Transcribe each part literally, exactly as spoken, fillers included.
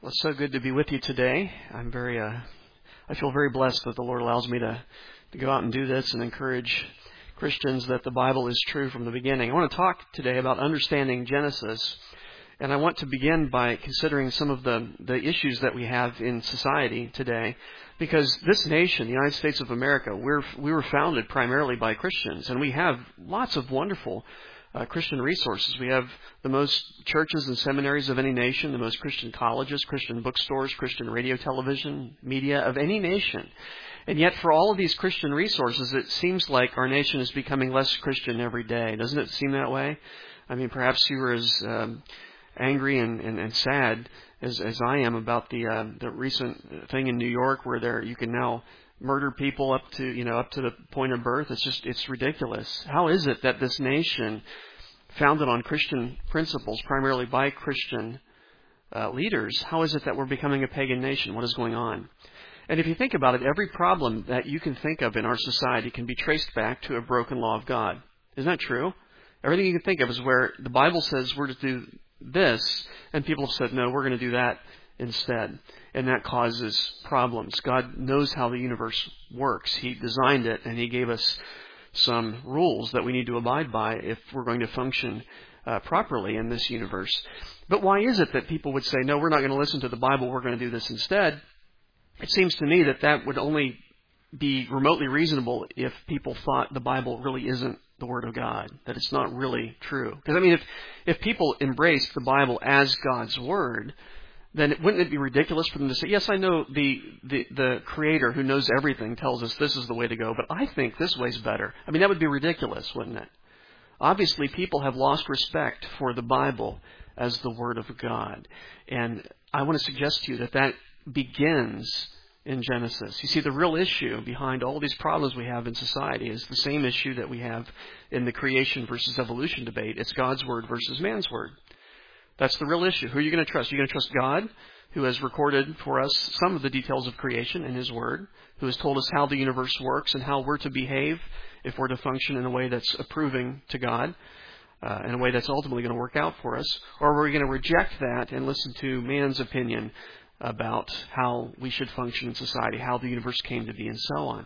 Well, it's so good to be with you today. I'm very, uh, I feel very blessed that the Lord allows me to, to go out and do this and encourage Christians that the Bible is true from the beginning. I want to talk today about understanding Genesis, and I want to begin by considering some of the, the issues that we have in society today, because this nation, the United States of America, we're, we were founded primarily by Christians, and we have lots of wonderful Uh, Christian resources. We have the most churches and seminaries of any nation, the most Christian colleges, Christian bookstores, Christian radio, television, media of any nation. And yet for all of these Christian resources, it seems like our nation is becoming less Christian every day. Doesn't it seem that way? I mean, perhaps you were as um, angry and, and, and sad as, as I am about the uh, the recent thing in New York where there you can now murder people up to, you know, up to the point of birth. It's just, it's ridiculous. How is it that this nation, founded on Christian principles, primarily by Christian uh, leaders, how is it that we're becoming a pagan nation? What is going on? And if you think about it, every problem that you can think of in our society can be traced back to a broken law of God. Isn't that true? Everything you can think of is where the Bible says we're to do this, and people have said, no, we're going to do that instead. And that causes problems. God knows how the universe works. He designed it, and He gave us some rules that we need to abide by if we're going to function uh, properly in this universe. But why is it that people would say, no, we're not going to listen to the Bible, we're going to do this instead? It seems to me that that would only be remotely reasonable if people thought the Bible really isn't the Word of God, that it's not really true. Because, I mean, if, if people embraced the Bible as God's Word, then wouldn't it be ridiculous for them to say, yes, I know the, the, the Creator who knows everything tells us this is the way to go, but I think this way's better. I mean, that would be ridiculous, wouldn't it? Obviously, people have lost respect for the Bible as the Word of God. And I want to suggest to you that that begins in Genesis. You see, the real issue behind all these problems we have in society is the same issue that we have in the creation versus evolution debate. It's God's Word versus man's Word. That's the real issue. Who are you going to trust? Are you going to trust God, who has recorded for us some of the details of creation in His Word, who has told us how the universe works and how we're to behave if we're to function in a way that's approving to God, uh, in a way that's ultimately going to work out for us? Or are we going to reject that and listen to man's opinion about how we should function in society, how the universe came to be, and so on?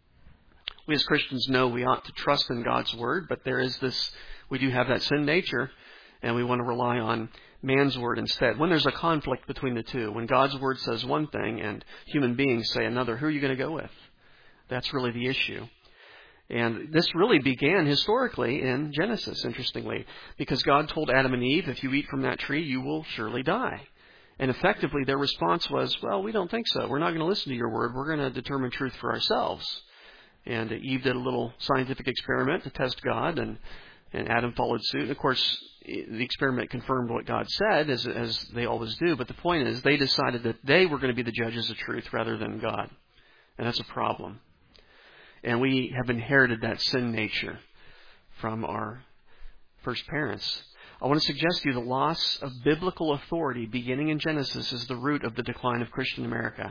We as Christians know we ought to trust in God's Word, but there is this, we do have that sin nature, and we want to rely on man's word instead. When there's a conflict between the two, when God's word says one thing and human beings say another, who are you going to go with? That's really the issue. And this really began historically in Genesis, interestingly, because God told Adam and Eve, if you eat from that tree, you will surely die. And effectively their response was, well, we don't think so. We're not going to listen to your word. We're going to determine truth for ourselves. And Eve did a little scientific experiment to test God, and And Adam followed suit. And of course, the experiment confirmed what God said, as, as they always do. But the point is, they decided that they were going to be the judges of truth rather than God. And that's a problem. And we have inherited that sin nature from our first parents. I want to suggest to you the loss of biblical authority beginning in Genesis is the root of the decline of Christian America.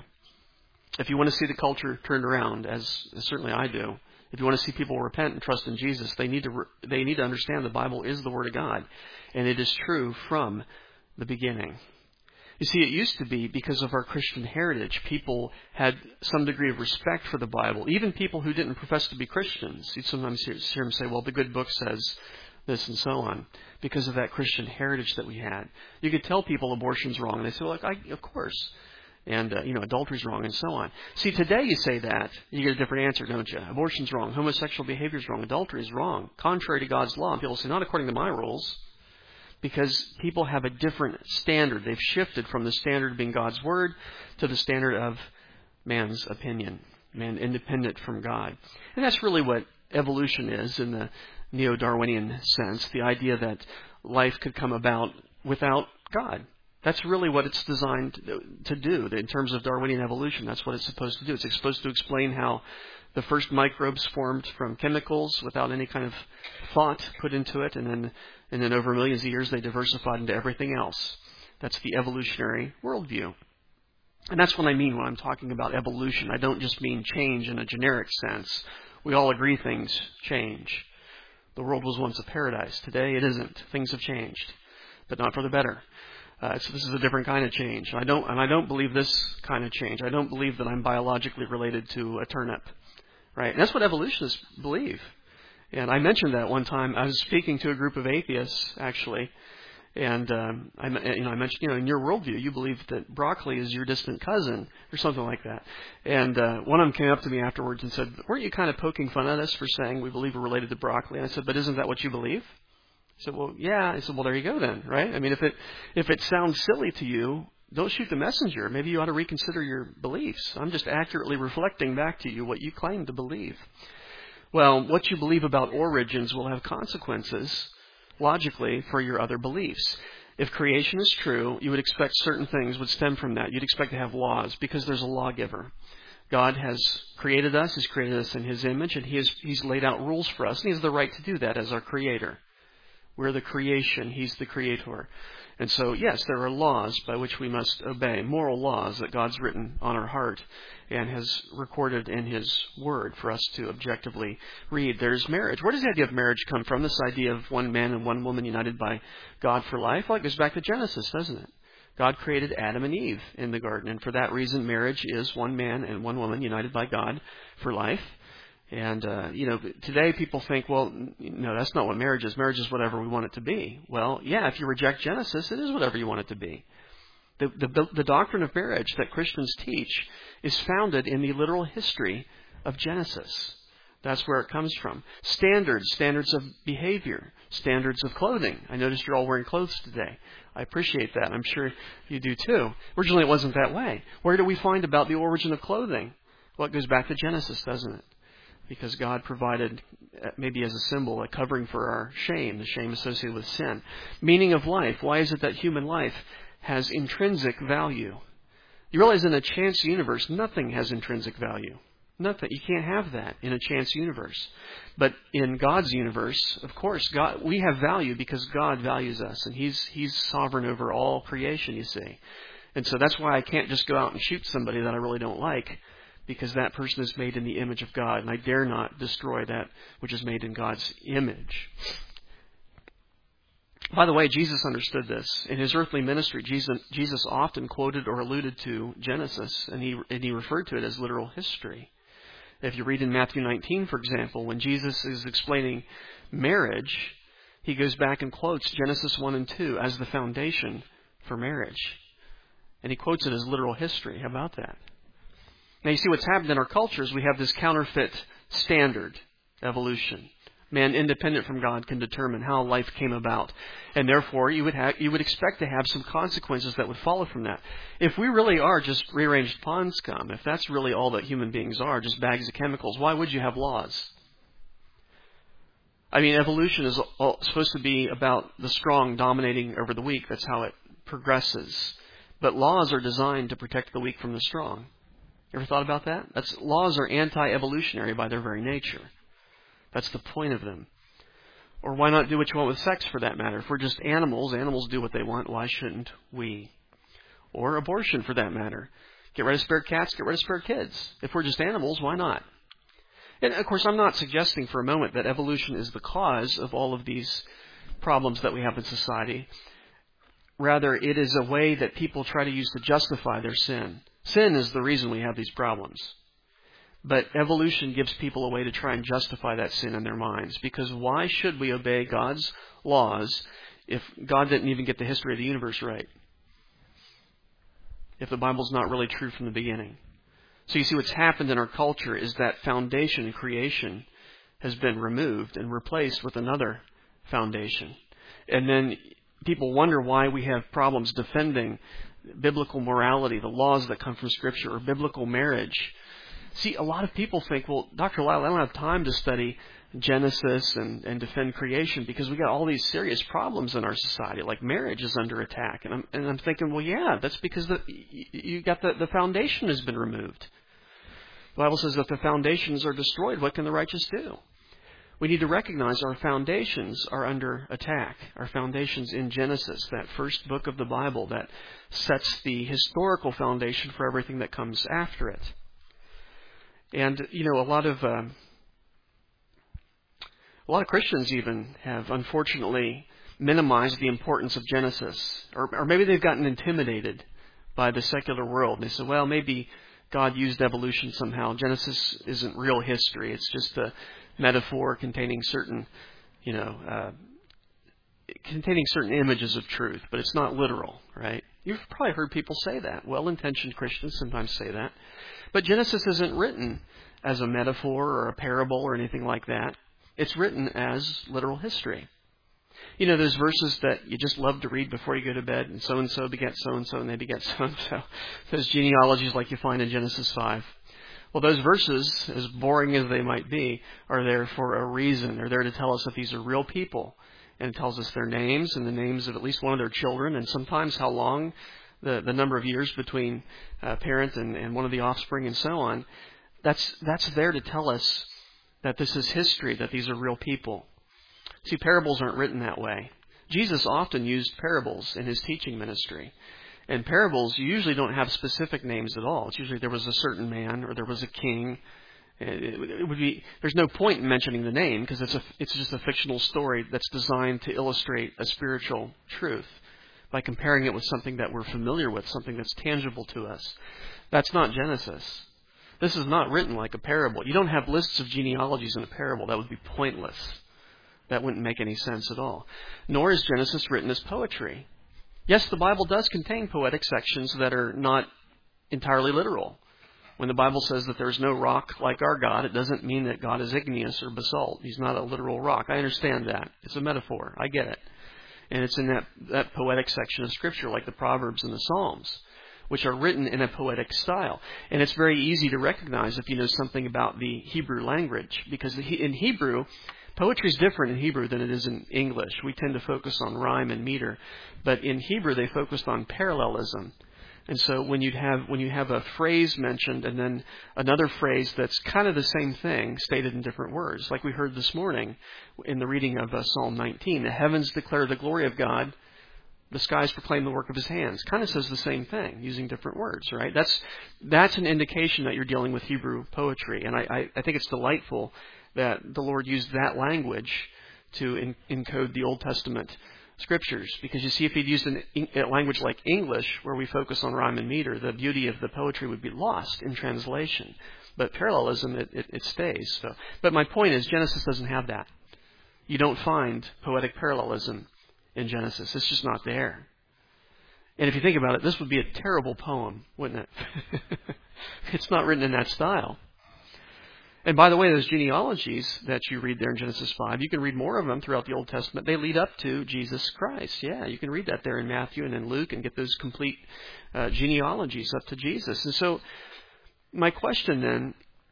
If you want to see the culture turned around, as, as certainly I do, if you want to see people repent and trust in Jesus, they need to they need to understand the Bible is the Word of God, and it is true from the beginning. You see, it used to be because of our Christian heritage, people had some degree of respect for the Bible, even people who didn't profess to be Christians. You'd sometimes hear, hear them say, well, the good book says this and so on, because of that Christian heritage that we had. You could tell people abortion's wrong, and they say, well, like, I, of course. And, uh, you know, adultery's wrong, and so on. See, today you say that, you get a different answer, don't you? Abortion's wrong. Homosexual behavior's wrong. Adultery's wrong. Contrary to God's law. And people say, not according to my rules. Because people have a different standard. They've shifted from the standard of being God's Word to the standard of man's opinion. Man independent from God. And that's really what evolution is in the neo-Darwinian sense. The idea that life could come about without God. That's really what it's designed to do. In terms of Darwinian evolution, that's what it's supposed to do. It's supposed to explain how the first microbes formed from chemicals without any kind of thought put into it, and then and then over millions of years they diversified into everything else. That's the evolutionary worldview. And that's what I mean when I'm talking about evolution. I don't just mean change in a generic sense. We all agree things change. The world was once a paradise. Today it isn't. Things have changed, but not for the better. Uh, so this is a different kind of change. I don't, and I don't believe this kind of change. I don't believe that I'm biologically related to a turnip, right? And that's what evolutionists believe. And I mentioned that one time. I was speaking to a group of atheists, actually, and um, I, you know, I mentioned, you know, in your worldview, you believe that broccoli is your distant cousin or something like that. And uh, one of them came up to me afterwards and said, "Weren't you kind of poking fun at us for saying we believe we're related to broccoli?" And I said, "But isn't that what you believe?" I said, "Well, yeah." I said, "Well, there you go then, right? I mean, if it if it sounds silly to you, don't shoot the messenger. Maybe you ought to reconsider your beliefs. I'm just accurately reflecting back to you what you claim to believe." Well, what you believe about origins will have consequences, logically, for your other beliefs. If creation is true, you would expect certain things would stem from that. You'd expect to have laws because there's a lawgiver. God has created us. He's created us in His image, and He has, He's laid out rules for us. And He has the right to do that as our Creator. We're the creation. He's the Creator. And so, yes, there are laws by which we must obey, moral laws that God's written on our heart and has recorded in His Word for us to objectively read. There's marriage. Where does the idea of marriage come from? This idea of one man and one woman united by God for life? Well, it goes back to Genesis, doesn't it? God created Adam and Eve in the garden, and for that reason, marriage is one man and one woman united by God for life. And, uh, you know, today people think, well, no, that's not what marriage is. Marriage is whatever we want it to be. Well, yeah, if you reject Genesis, it is whatever you want it to be. The, the, the doctrine of marriage that Christians teach is founded in the literal history of Genesis. That's where it comes from. Standards, standards of behavior, standards of clothing. I noticed you're all wearing clothes today. I appreciate that. I'm sure you do too. Originally it wasn't that way. Where do we find about the origin of clothing? Well, it goes back to Genesis, doesn't it? Because God provided, maybe as a symbol, a covering for our shame, the shame associated with sin. Meaning of life. Why is it that human life has intrinsic value? You realize in a chance universe, nothing has intrinsic value. Nothing. You can't have that in a chance universe. But in God's universe, of course, God, we have value because God values us. And He's He's sovereign over all creation, you see. And so that's why I can't just go out and shoot somebody that I really don't like, because that person is made in the image of God, and I dare not destroy that which is made in God's image. By the way, Jesus understood this. In His earthly ministry, Jesus, Jesus often quoted or alluded to Genesis, and he, and he referred to it as literal history. If you read in Matthew nineteen, for example, when Jesus is explaining marriage, He goes back and quotes Genesis one and two as the foundation for marriage. And He quotes it as literal history. How about that? Now, you see what's happened in our culture is we have this counterfeit standard, evolution. Man, independent from God, can determine how life came about. And therefore, you would have, you would expect to have some consequences that would follow from that. If we really are just rearranged pond scum, if that's really all that human beings are, just bags of chemicals, why would you have laws? I mean, evolution is supposed to be about the strong dominating over the weak. That's how it progresses. But laws are designed to protect the weak from the strong. Ever thought about that? That's, laws are anti-evolutionary by their very nature. That's the point of them. Or why not do what you want with sex, for that matter? If we're just animals, animals do what they want, why shouldn't we? Or abortion, for that matter. Get rid of spare cats, get rid of spare kids. If we're just animals, why not? And, of course, I'm not suggesting for a moment that evolution is the cause of all of these problems that we have in society. Rather, it is a way that people try to use to justify their sin. Sin is the reason we have these problems. But evolution gives people a way to try and justify that sin in their minds. Because why should we obey God's laws if God didn't even get the history of the universe right? If the Bible's not really true from the beginning. So you see what's happened in our culture is that foundation, creation, has been removed and replaced with another foundation. And then people wonder why we have problems defending biblical morality, the laws that come from Scripture, or biblical marriage. See, a lot of people think, well, Doctor Lyle, I don't have time to study Genesis and, and defend creation because we got all these serious problems in our society, like marriage is under attack. And I'm, and I'm thinking, well, yeah, that's because the, you got the, the foundation has been removed. The Bible says that if the foundations are destroyed, what can the righteous do? We need to recognize our foundations are under attack. Our foundations in Genesis, that first book of the Bible that sets the historical foundation for everything that comes after it. And, you know, a lot of uh, a lot of Christians even have, unfortunately, minimize the importance of Genesis. Or, or maybe they've gotten intimidated by the secular world. They say, well, maybe God used evolution somehow. Genesis isn't real history. It's just a metaphor containing certain, you know, uh, containing certain images of truth, but it's not literal, right? You've probably heard people say that. Well-intentioned Christians sometimes say that. But Genesis isn't written as a metaphor or a parable or anything like that. It's written as literal history. You know, those verses that you just love to read before you go to bed, and so-and-so beget so-and-so, and they beget so-and-so. Those genealogies like you find in Genesis five. Well, those verses, as boring as they might be, are there for a reason. They're there to tell us that these are real people. And it tells us their names and the names of at least one of their children, and sometimes how long, the, the number of years between a parent and, and one of the offspring and so on. That's, that's there to tell us that this is history, that these are real people. See, parables aren't written that way. Jesus often used parables in his teaching ministry. And parables usually don't have specific names at all. It's usually there was a certain man or there was a king. It would be, there's no point in mentioning the name because it's a, it's just a fictional story that's designed to illustrate a spiritual truth by comparing it with something that we're familiar with, something that's tangible to us. That's not Genesis. This is not written like a parable. You don't have lists of genealogies in a parable. That would be pointless. That wouldn't make any sense at all. Nor is Genesis written as poetry. Yes, the Bible does contain poetic sections that are not entirely literal. When the Bible says that there's no rock like our God, it doesn't mean that God is igneous or basalt. He's not a literal rock. I understand that. It's a metaphor. I get it. And it's in that, that poetic section of Scripture, like the Proverbs and the Psalms, which are written in a poetic style. And it's very easy to recognize if you know something about the Hebrew language, because in Hebrew, poetry is different in Hebrew than it is in English. We tend to focus on rhyme and meter. But in Hebrew, they focused on parallelism. And so when you have when you have a phrase mentioned and then another phrase that's kind of the same thing stated in different words, like we heard this morning in the reading of uh, Psalm nineteen, the heavens declare the glory of God, the skies proclaim the work of his hands. Kind of says the same thing using different words, right? That's that's an indication that you're dealing with Hebrew poetry, and I, I, I think it's delightful that the Lord used that language to in, encode the Old Testament Scriptures, because you see, if he'd used an, a language like English, where we focus on rhyme and meter, the beauty of the poetry would be lost in translation. But parallelism, it, it, it stays. So, but my point is, Genesis doesn't have that. You don't find poetic parallelism in Genesis. It's just not there. And if you think about it, this would be a terrible poem, wouldn't it? It's not written in that style. And by the way, those genealogies that you read there in Genesis five, you can read more of them throughout the Old Testament. They lead up to Jesus Christ. Yeah, you can read that there in Matthew and in Luke and get those complete uh, genealogies up to Jesus. And so my question then,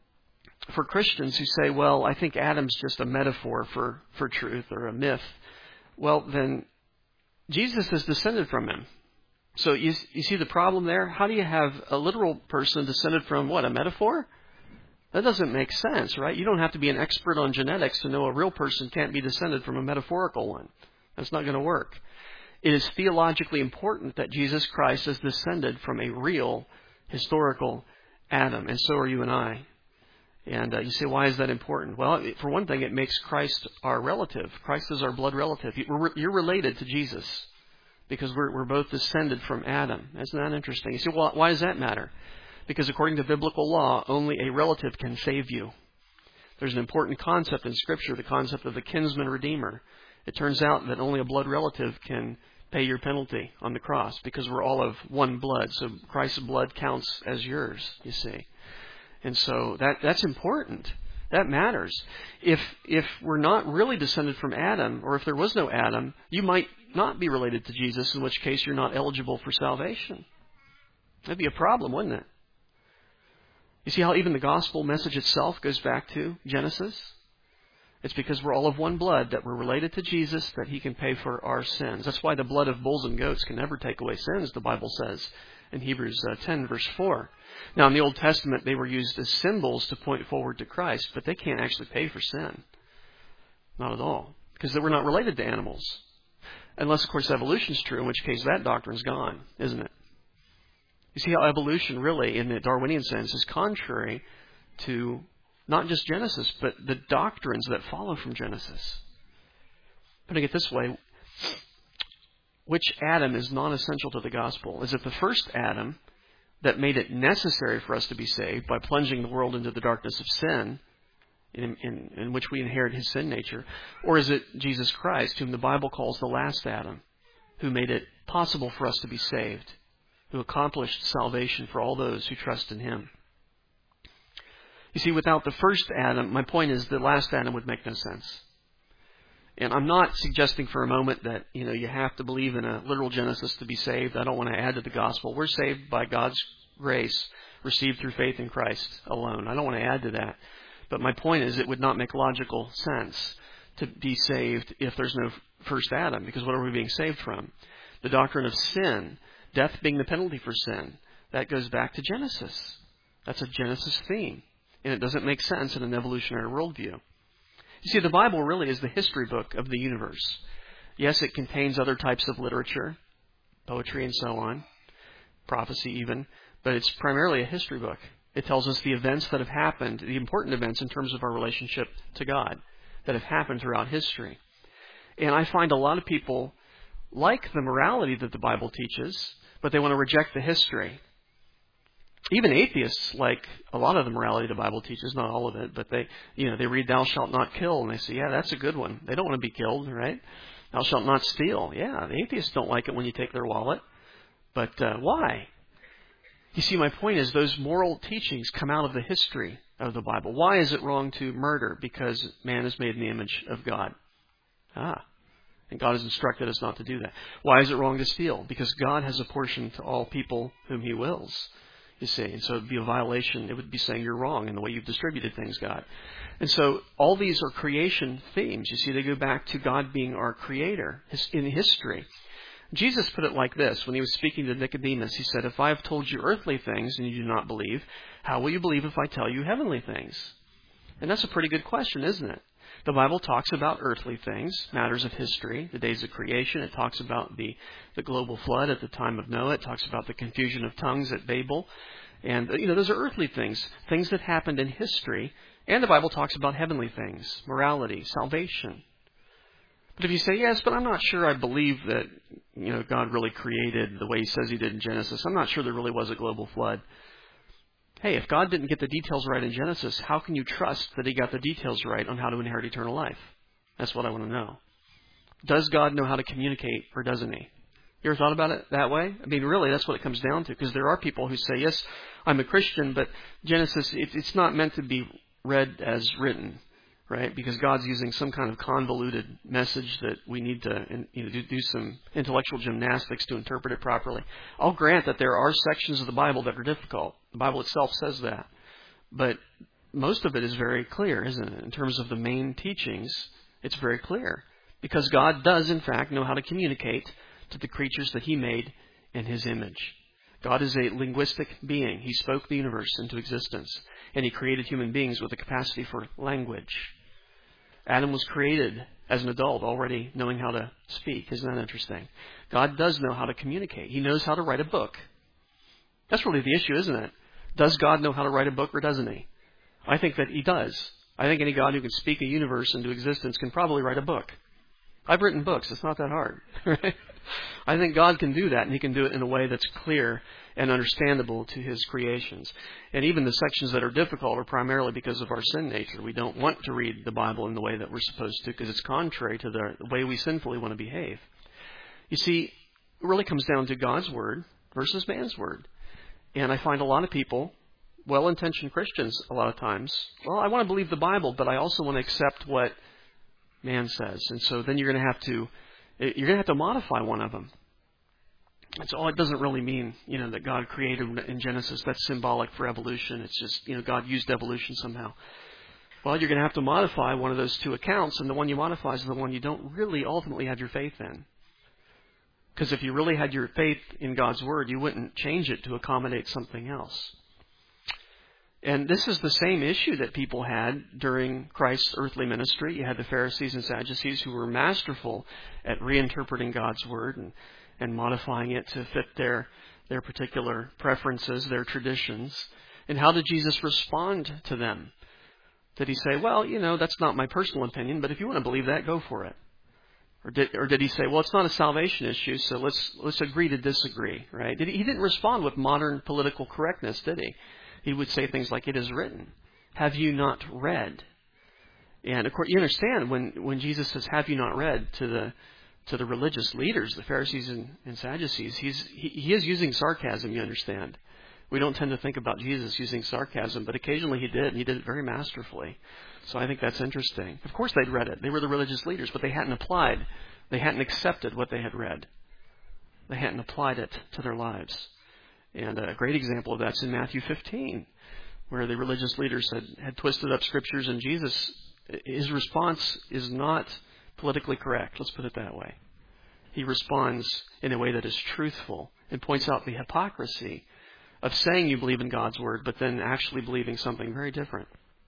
for Christians who say, well, I think Adam's just a metaphor for, for truth or a myth, well, then Jesus is descended from him. So you, you see the problem there? How do you have a literal person descended from what, a metaphor? That doesn't make sense, right? You don't have to be an expert on genetics to know a real person can't be descended from a metaphorical one. That's not going to work. It is theologically important that Jesus Christ is descended from a real, historical Adam, and so are you and I. And uh, you say, why is that important? Well, for one thing, it makes Christ our relative. Christ is our blood relative. You're related to Jesus because we're, we're both descended from Adam. Isn't that interesting? You say, well, why does that matter? Because according to biblical law, only a relative can save you. There's an important concept in Scripture, the concept of the kinsman redeemer. It turns out that only a blood relative can pay your penalty on the cross because we're all of one blood. So Christ's blood counts as yours, you see. And so that that's important. That matters. If if we're not really descended from Adam, or if there was no Adam, you might not be related to Jesus, in which case you're not eligible for salvation. That'd be a problem, wouldn't it? You see how even the gospel message itself goes back to Genesis? It's because we're all of one blood, that we're related to Jesus, that he can pay for our sins. That's why the blood of bulls and goats can never take away sins, the Bible says in Hebrews ten, verse four. Now, in the Old Testament, they were used as symbols to point forward to Christ, but they can't actually pay for sin. Not at all. Because we're not related to animals. Unless, of course, evolution's true, in which case that doctrine's gone, isn't it? You see how evolution really, in the Darwinian sense, is contrary to not just Genesis, but the doctrines that follow from Genesis. Putting it this way, which Adam is non-essential to the gospel? Is it the first Adam that made it necessary for us to be saved by plunging the world into the darkness of sin, in, in, in which we inherit his sin nature? Or is it Jesus Christ, whom the Bible calls the last Adam, who made it possible for us to be saved, who accomplished salvation for all those who trust in him? You see, without the first Adam, my point is the last Adam would make no sense. And I'm not suggesting for a moment that, you know, you have to believe in a literal Genesis to be saved. I don't want to add to the gospel. We're saved by God's grace, received through faith in Christ alone. I don't want to add to that. But my point is it would not make logical sense to be saved if there's no first Adam, because what are we being saved from? The doctrine of sin, death being the penalty for sin, that goes back to Genesis. That's a Genesis theme. And it doesn't make sense in an evolutionary worldview. You see, the Bible really is the history book of the universe. Yes, it contains other types of literature, poetry and so on, prophecy even, but it's primarily a history book. It tells us the events that have happened, the important events in terms of our relationship to God that have happened throughout history. And I find a lot of people like the morality that the Bible teaches, but they want to reject the history. Even atheists like a lot of the morality the Bible teaches, not all of it, but they, you know, they read "Thou shalt not kill" and they say, "Yeah, that's a good one." They don't want to be killed, right? "Thou shalt not steal." Yeah, the atheists don't like it when you take their wallet, but uh, why? You see, my point is those moral teachings come out of the history of the Bible. Why is it wrong to murder? Because man is made in the image of God. Ah, and God has instructed us not to do that. Why is it wrong to steal? Because God has apportioned to all people whom he wills. You see, and so it would be a violation. It would be saying you're wrong in the way you've distributed things, God. And so all these are creation themes. You see, they go back to God being our creator in history. Jesus put it like this when he was speaking to Nicodemus. He said, "If I have told you earthly things and you do not believe, how will you believe if I tell you heavenly things?" And that's a pretty good question, isn't it? The Bible talks about earthly things, matters of history, the days of creation. It talks about the, the global flood at the time of Noah. It talks about the confusion of tongues at Babel. And, you know, those are earthly things, things that happened in history. And the Bible talks about heavenly things, morality, salvation. But if you say, "Yes, but I'm not sure I believe that, you know, God really created the way he says he did in Genesis. I'm not sure there really was a global flood." Hey, if God didn't get the details right in Genesis, how can you trust that he got the details right on how to inherit eternal life? That's what I want to know. Does God know how to communicate, or doesn't he? You ever thought about it that way? I mean, really, that's what it comes down to, because there are people who say, "Yes, I'm a Christian, but Genesis, it, it's not meant to be read as written," right? Because God's using some kind of convoluted message that we need to, you know, do, do some intellectual gymnastics to interpret it properly. I'll grant that there are sections of the Bible that are difficult. The Bible itself says that. But most of it is very clear, isn't it? In terms of the main teachings, it's very clear. Because God does, in fact, know how to communicate to the creatures that he made in his image. God is a linguistic being. He spoke the universe into existence. And he created human beings with a capacity for language. Adam was created as an adult, already knowing how to speak. Isn't that interesting? God does know how to communicate. He knows how to write a book. That's really the issue, isn't it? Does God know how to write a book, or doesn't he? I think that he does. I think any God who can speak a universe into existence can probably write a book. I've written books. It's not that hard. Right? I think God can do that, and he can do it in a way that's clear and understandable to his creations. And even the sections that are difficult are primarily because of our sin nature. We don't want to read the Bible in the way that we're supposed to, because it's contrary to the way we sinfully want to behave. You see, it really comes down to God's word versus man's word. And I find a lot of people, well-intentioned Christians a lot of times, well, I want to believe the Bible, but I also want to accept what man says. And so then you're going to have to You're going to have to modify one of them. That's all. It doesn't really mean, you know, that God created in Genesis. That's symbolic for evolution. It's just, you know, God used evolution somehow. Well, you're going to have to modify one of those two accounts, and the one you modify is the one you don't really ultimately have your faith in. Because if you really had your faith in God's Word, you wouldn't change it to accommodate something else. And this is the same issue that people had during Christ's earthly ministry. You had the Pharisees and Sadducees who were masterful at reinterpreting God's Word and, and modifying it to fit their, their particular preferences, their traditions. And how did Jesus respond to them? Did he say, well, you know, that's not my personal opinion, but if you want to believe that, go for it? Or did, or did he say, well, it's not a salvation issue, so let's let's agree to disagree, right? Did he, he didn't respond with modern political correctness, did he? He would say things like, it is written, have you not read? And of course, you understand when, when Jesus says, have you not read to the to the religious leaders, the Pharisees and, and Sadducees, he's he, he is using sarcasm, you understand. We don't tend to think about Jesus using sarcasm, but occasionally he did, and he did it very masterfully. So I think that's interesting. Of course they'd read it. They were the religious leaders, but they hadn't applied. They hadn't accepted what they had read. They hadn't applied it to their lives. And a great example of that's in Matthew fifteen, where the religious leaders had, had twisted up scriptures, and Jesus, his response is not politically correct. Let's put it that way. He responds in a way that is truthful and points out the hypocrisy of saying you believe in God's Word, but then actually believing something very different.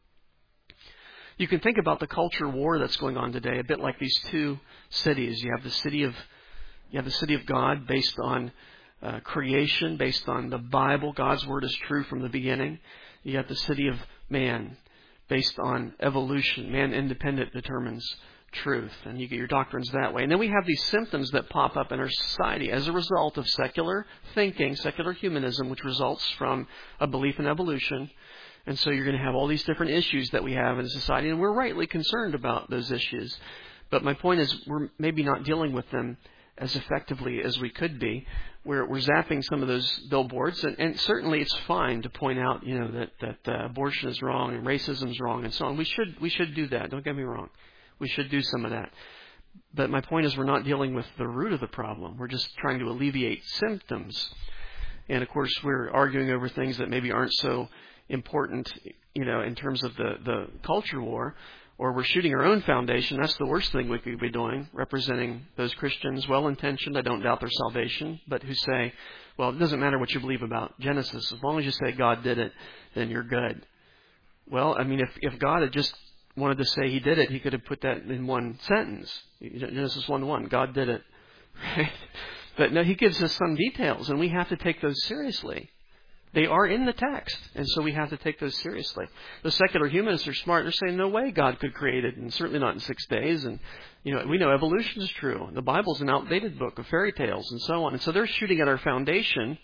You can think about the culture war that's going on today a bit like these two cities. You have the city of you have the city of God based on uh, creation, based on the Bible. God's Word is true from the beginning. You have the city of man based on evolution. Man independent determines truth, and you get your doctrines that way. And then we have these symptoms that pop up in our society as a result of secular thinking, secular humanism, which results from a belief in evolution. And so you're going to have all these different issues that we have in society, and we're rightly concerned about those issues. But my point is, we're maybe not dealing with them as effectively as we could be. We're, we're zapping some of those billboards, and, and certainly it's fine to point out, you know, that that uh, abortion is wrong and racism is wrong and so on. We should we should do that. Don't get me wrong. We should do some of that. But my point is, we're not dealing with the root of the problem. We're just trying to alleviate symptoms. And of course, we're arguing over things that maybe aren't so important, you know, in terms of the, the culture war, or we're shooting our own foundation. That's the worst thing we could be doing, representing those Christians, well-intentioned, I don't doubt their salvation, but who say, well, it doesn't matter what you believe about Genesis. As long as you say God did it, then you're good. Well, I mean, if, if God had just wanted to say he did it, he could have put that in one sentence. Genesis one one, God did it. Right? But no, he gives us some details, and we have to take those seriously. They are in the text, and so we have to take those seriously. The secular humanists are smart. They're saying no way God could create it, and certainly not in six days. And you know, we know evolution is true. The Bible's an outdated book of fairy tales and so on. And so they're shooting at our foundation,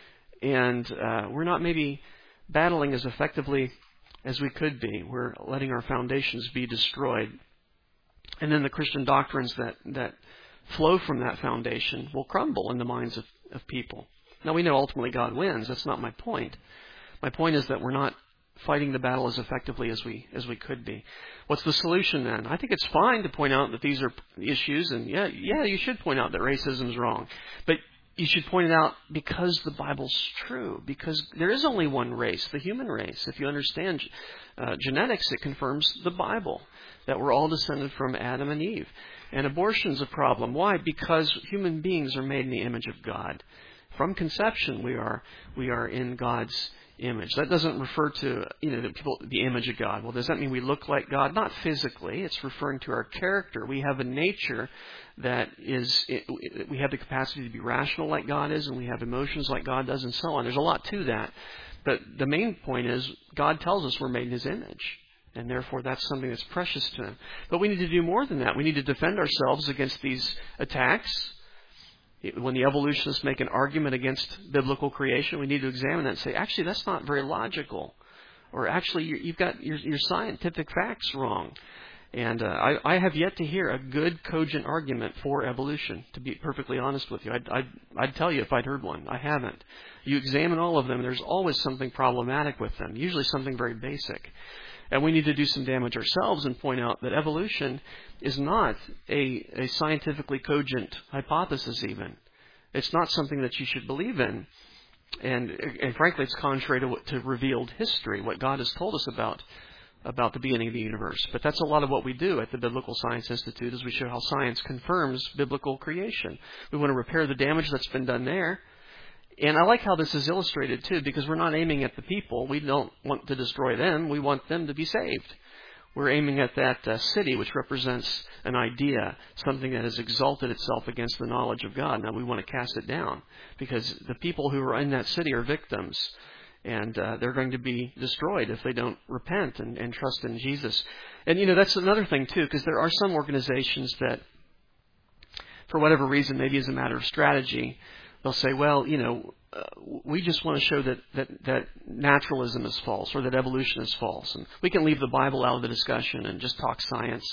and uh, we're not maybe battling as effectively as we could be. We're letting our foundations be destroyed. And then the Christian doctrines that, that flow from that foundation will crumble in the minds of, of people. Now, we know ultimately God wins. That's not my point. My point is that we're not fighting the battle as effectively as we as we could be. What's the solution then? I think it's fine to point out that these are issues, and yeah, yeah, you should point out that racism is wrong. But you should point it out because the Bible's true, because there is only one race, the human race. If you understand uh, genetics, it confirms the Bible, that we're all descended from Adam and Eve. And abortion's a problem. Why? Because human beings are made in the image of God. From conception, we are we are in God's image. That doesn't refer to, you know, the people, the image of God. Well, does that mean we look like God? Not physically. It's referring to our character. We have a nature that is, it, we have the capacity to be rational like God is, and we have emotions like God does, and so on. There's a lot to that. But the main point is, God tells us we're made in His image. And therefore, that's something that's precious to Him. But we need to do more than that. We need to defend ourselves against these attacks. When the evolutionists make an argument against biblical creation, we need to examine that and say, actually, that's not very logical. Or actually, you've got your, your scientific facts wrong. And uh, I, I have yet to hear a good, cogent argument for evolution, to be perfectly honest with you. I'd, I'd, I'd tell you if I'd heard one. I haven't. You examine all of them, there's always something problematic with them, usually something very basic. And we need to do some damage ourselves and point out that evolution is not a, a scientifically cogent hypothesis even. It's not something that you should believe in. And, and frankly, it's contrary to, what, to revealed history, what God has told us about, about the beginning of the universe. But that's a lot of what we do at the Biblical Science Institute, is we show how science confirms biblical creation. We want to repair the damage that's been done there. And I like how this is illustrated, too, because we're not aiming at the people. We don't want to destroy them. We want them to be saved. We're aiming at that uh, city, which represents an idea, something that has exalted itself against the knowledge of God. Now, we want to cast it down, because the people who are in that city are victims, and uh, they're going to be destroyed if they don't repent and, and trust in Jesus. And, you know, that's another thing, too, because there are some organizations that for whatever reason, maybe as a matter of strategy, they'll say, well, you know, uh, we just want to show that, that, that naturalism is false or that evolution is false. And we can leave the Bible out of the discussion and just talk science.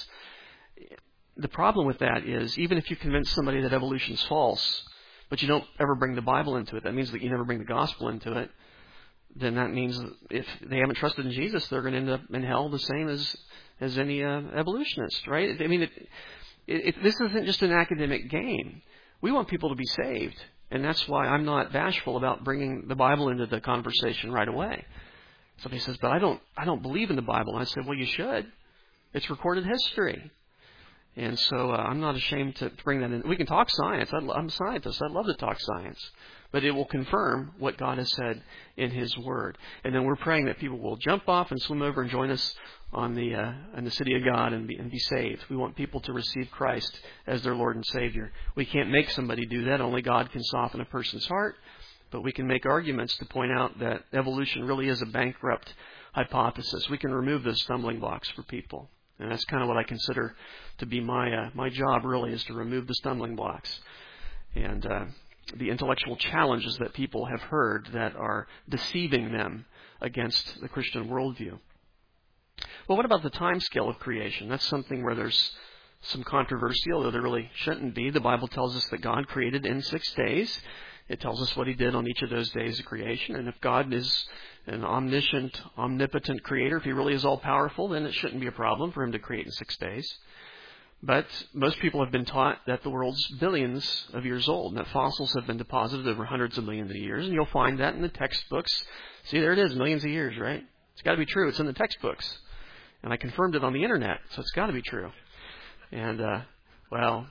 The problem with that is, even if you convince somebody that evolution is false, but you don't ever bring the Bible into it, that means that you never bring the gospel into it, then that means that if they haven't trusted in Jesus, they're going to end up in hell the same as, as any uh, evolutionist, right? I mean, it, it, it, this isn't just an academic game. We want people to be saved. And that's why I'm not bashful about bringing the Bible into the conversation right away. Somebody says, but I don't I don't believe in the Bible. And I say, well, you should. It's recorded history. And so uh, I'm not ashamed to bring that in. We can talk science. I'd, I'm a scientist. I'd love to talk science. But it will confirm what God has said in His Word. And then we're praying that people will jump off and swim over and join us on the uh, in the city of God and be, and be saved. We want people to receive Christ as their Lord and Savior. We can't make somebody do that. Only God can soften a person's heart. But we can make arguments to point out that evolution really is a bankrupt hypothesis. We can remove those stumbling blocks for people. And that's kind of what I consider to be my uh, my job, really, is to remove the stumbling blocks and uh, the intellectual challenges that people have heard that are deceiving them against the Christian worldview. Well, what about the time scale of creation? That's something where there's some controversy, although there really shouldn't be. The Bible tells us that God created in six days. It tells us what He did on each of those days of creation. And if God is an omniscient, omnipotent creator, if He really is all-powerful, then it shouldn't be a problem for Him to create in six days. But most people have been taught that the world's billions of years old, and that fossils have been deposited over hundreds of millions of years. And you'll find that in the textbooks. See, there it is, millions of years, right? It's got to be true. It's in the textbooks. And I confirmed it on the Internet, so it's got to be true. And, uh, well,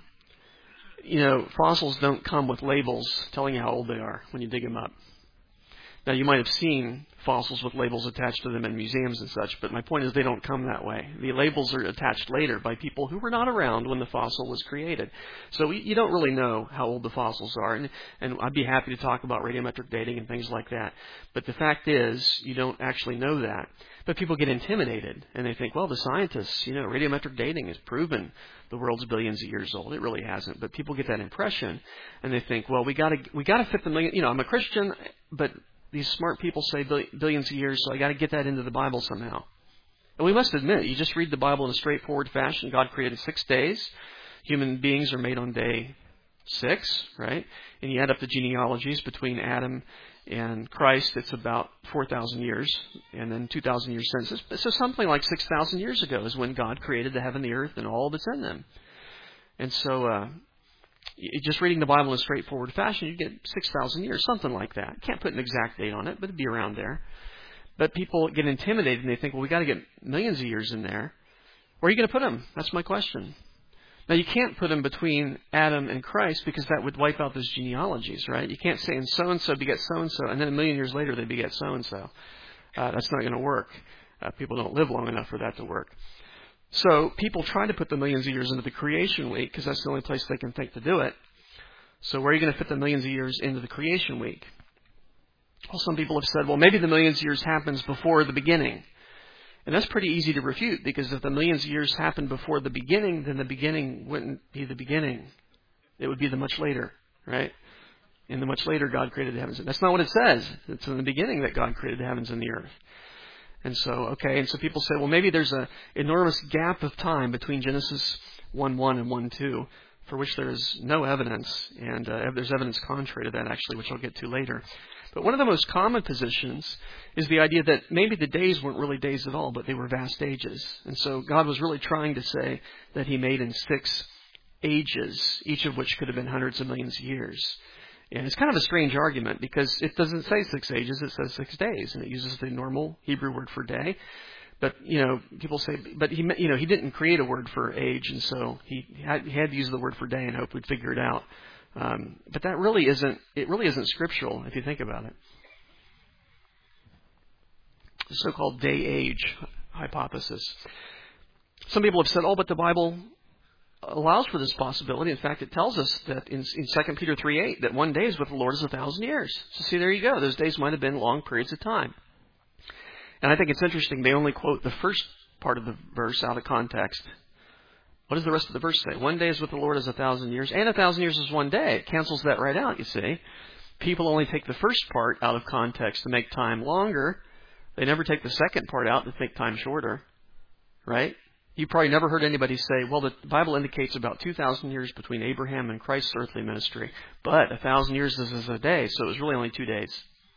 you know, fossils don't come with labels telling you how old they are when you dig them up. Now, you might have seen fossils with labels attached to them in museums and such, but my point is they don't come that way. The labels are attached later by people who were not around when the fossil was created. So we, you don't really know how old the fossils are, and, and I'd be happy to talk about radiometric dating and things like that. But the fact is, you don't actually know that. But people get intimidated, and they think, well, the scientists, you know, radiometric dating has proven the world's billions of years old. It really hasn't, but people get that impression, and they think, well, we got to we got to fit the million. You know, I'm a Christian, but these smart people say billions of years, so I got to get that into the Bible somehow. And we must admit, you just read the Bible in a straightforward fashion. God created six days. Human beings are made on day six, right? And you add up the genealogies between Adam and Christ, it's about four thousand years, and then two thousand years since. So something like six thousand years ago is when God created the heaven, the earth, and all that's in them. And so uh, just reading the Bible in a straightforward fashion, you get six thousand years, something like that. Can't put an exact date on it, but it'd be around there. But people get intimidated, and they think, well, we got to get millions of years in there. Where are you going to put them? That's my question. Now, you can't put them between Adam and Christ because that would wipe out those genealogies, right? You can't say, and so-and-so beget so-and-so, and then a million years later they beget so-and-so. Uh, that's not going to work. Uh, people don't live long enough for that to work. So people try to put the millions of years into the creation week because that's the only place they can think to do it. So where are you going to fit the millions of years into the creation week? Well, some people have said, well, maybe the millions of years happens before the beginning. And that's pretty easy to refute, because if the millions of years happened before the beginning, then the beginning wouldn't be the beginning. It would be the much later, right? In the much later, God created the heavens. That's not what it says. It's in the beginning that God created the heavens and the earth. And so, okay, and so people say, well, maybe there's an enormous gap of time between Genesis one one and one two, for which there is no evidence, and uh, there's evidence contrary to that, actually, which I'll get to later. But one of the most common positions is the idea that maybe the days weren't really days at all, but they were vast ages. And so God was really trying to say that He made in six ages, each of which could have been hundreds of millions of years. And it's kind of a strange argument, because it doesn't say six ages, it says six days, and it uses the normal Hebrew word for day. But, you know, people say, but he, you know, he didn't create a word for age, and so he had, he had to use the word for day and hope we'd figure it out. Um, but that really isn't, it really isn't scriptural if you think about it. The so-called day-age hypothesis. Some people have said, oh, but the Bible allows for this possibility. In fact, it tells us that in, in Second Peter three eight, that one day is with the Lord is a thousand years. So see, there you go. Those days might have been long periods of time. And I think it's interesting, they only quote the first part of the verse out of context. What does the rest of the verse say? One day is with the Lord as a thousand years, and a thousand years is one day. It cancels that right out, you see. People only take the first part out of context to make time longer. They never take the second part out to make time shorter. Right? You probably never heard anybody say, well, the Bible indicates about two thousand years between Abraham and Christ's earthly ministry, but a thousand years is a day, so it was really only two days.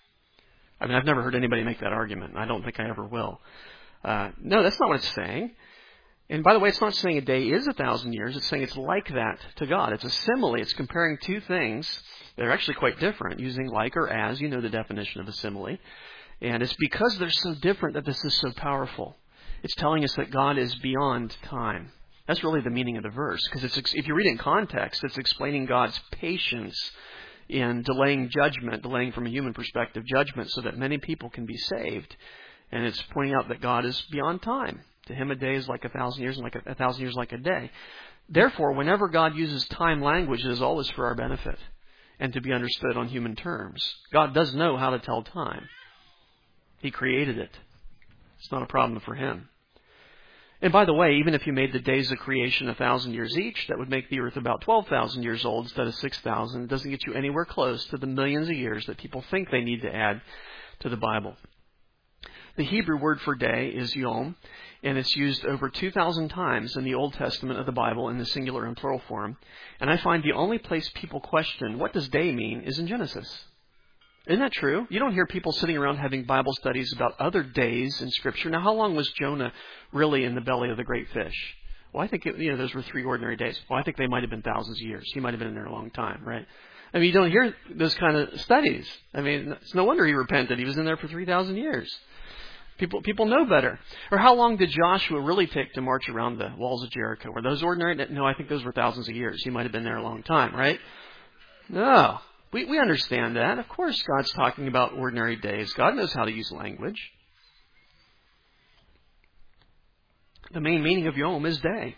I mean, I've never heard anybody make that argument, and I don't think I ever will. Uh, no, that's not what it's saying. And by the way, it's not saying a day is a thousand years. It's saying it's like that to God. It's a simile. It's comparing two things that are actually quite different, using like or as. You know the definition of a simile. And it's because they're so different that this is so powerful. It's telling us that God is beyond time. That's really the meaning of the verse. Because it's, if you read it in context, it's explaining God's patience in delaying judgment, delaying from a human perspective judgment so that many people can be saved. And it's pointing out that God is beyond time. To him, a day is like a thousand years, and like a, a thousand years like a day. Therefore, whenever God uses time language, it is always for our benefit and to be understood on human terms. God does know how to tell time. He created it. It's not a problem for him. And by the way, even if you made the days of creation a thousand years each, that would make the earth about twelve thousand years old instead of six thousand. It doesn't get you anywhere close to the millions of years that people think they need to add to the Bible. The Hebrew word for day is yom, and it's used over two thousand times in the Old Testament of the Bible in the singular and plural form. And I find the only place people question what does day mean is in Genesis. Isn't that true? You don't hear people sitting around having Bible studies about other days in Scripture. Now, how long was Jonah really in the belly of the great fish? Well, I think it, you know those were three ordinary days. Well, I think they might have been thousands of years. He might have been in there a long time, right? I mean, you don't hear those kind of studies. I mean, it's no wonder he repented. He was in there for three thousand years. People people know better. Or how long did Joshua really take to march around the walls of Jericho? Were those ordinary? No, I think those were thousands of years. He might have been there a long time, right? No. We we understand that. Of course God's talking about ordinary days. God knows how to use language. The main meaning of yom is day.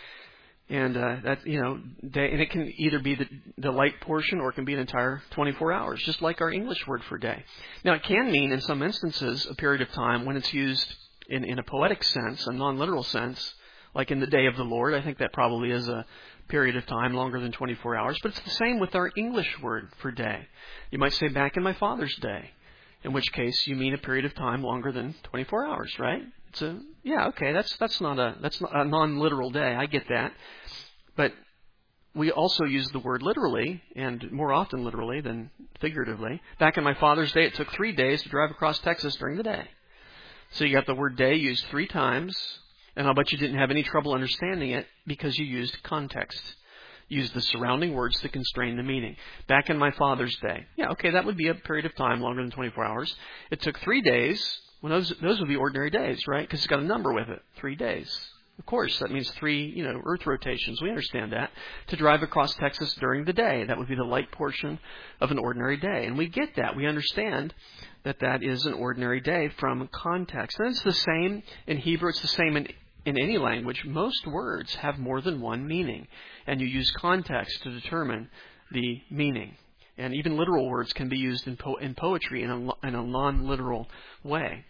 And uh, that, you know, day, and it can either be the, the light portion or it can be an entire twenty-four hours, just like our English word for day. Now, it can mean, in some instances, a period of time when it's used in, in a poetic sense, a non-literal sense, like in the day of the Lord. I think that probably is a period of time longer than twenty-four hours. But it's the same with our English word for day. You might say, back in my father's day, in which case you mean a period of time longer than twenty-four hours, right? It's a, yeah, okay, that's that's not a that's not a non-literal day. I get that. But we also use the word literally, and more often literally than figuratively. Back in my father's day, it took three days to drive across Texas during the day. So you got the word day used three times, and I'll bet you didn't have any trouble understanding it because you used context. Used the surrounding words to constrain the meaning. Back in my father's day. Yeah, okay, that would be a period of time longer than twenty-four hours. It took three days. Well, those, those would be ordinary days, right? Because it's got a number with it. Three days. Of course, that means three, you know, earth rotations. We understand that. To drive across Texas during the day. That would be the light portion of an ordinary day. And we get that. We understand that that is an ordinary day from context. And it's the same in Hebrew. It's the same in, in any language. Most words have more than one meaning. And you use context to determine the meaning. And even literal words can be used in, po- in poetry in a, in a non-literal way.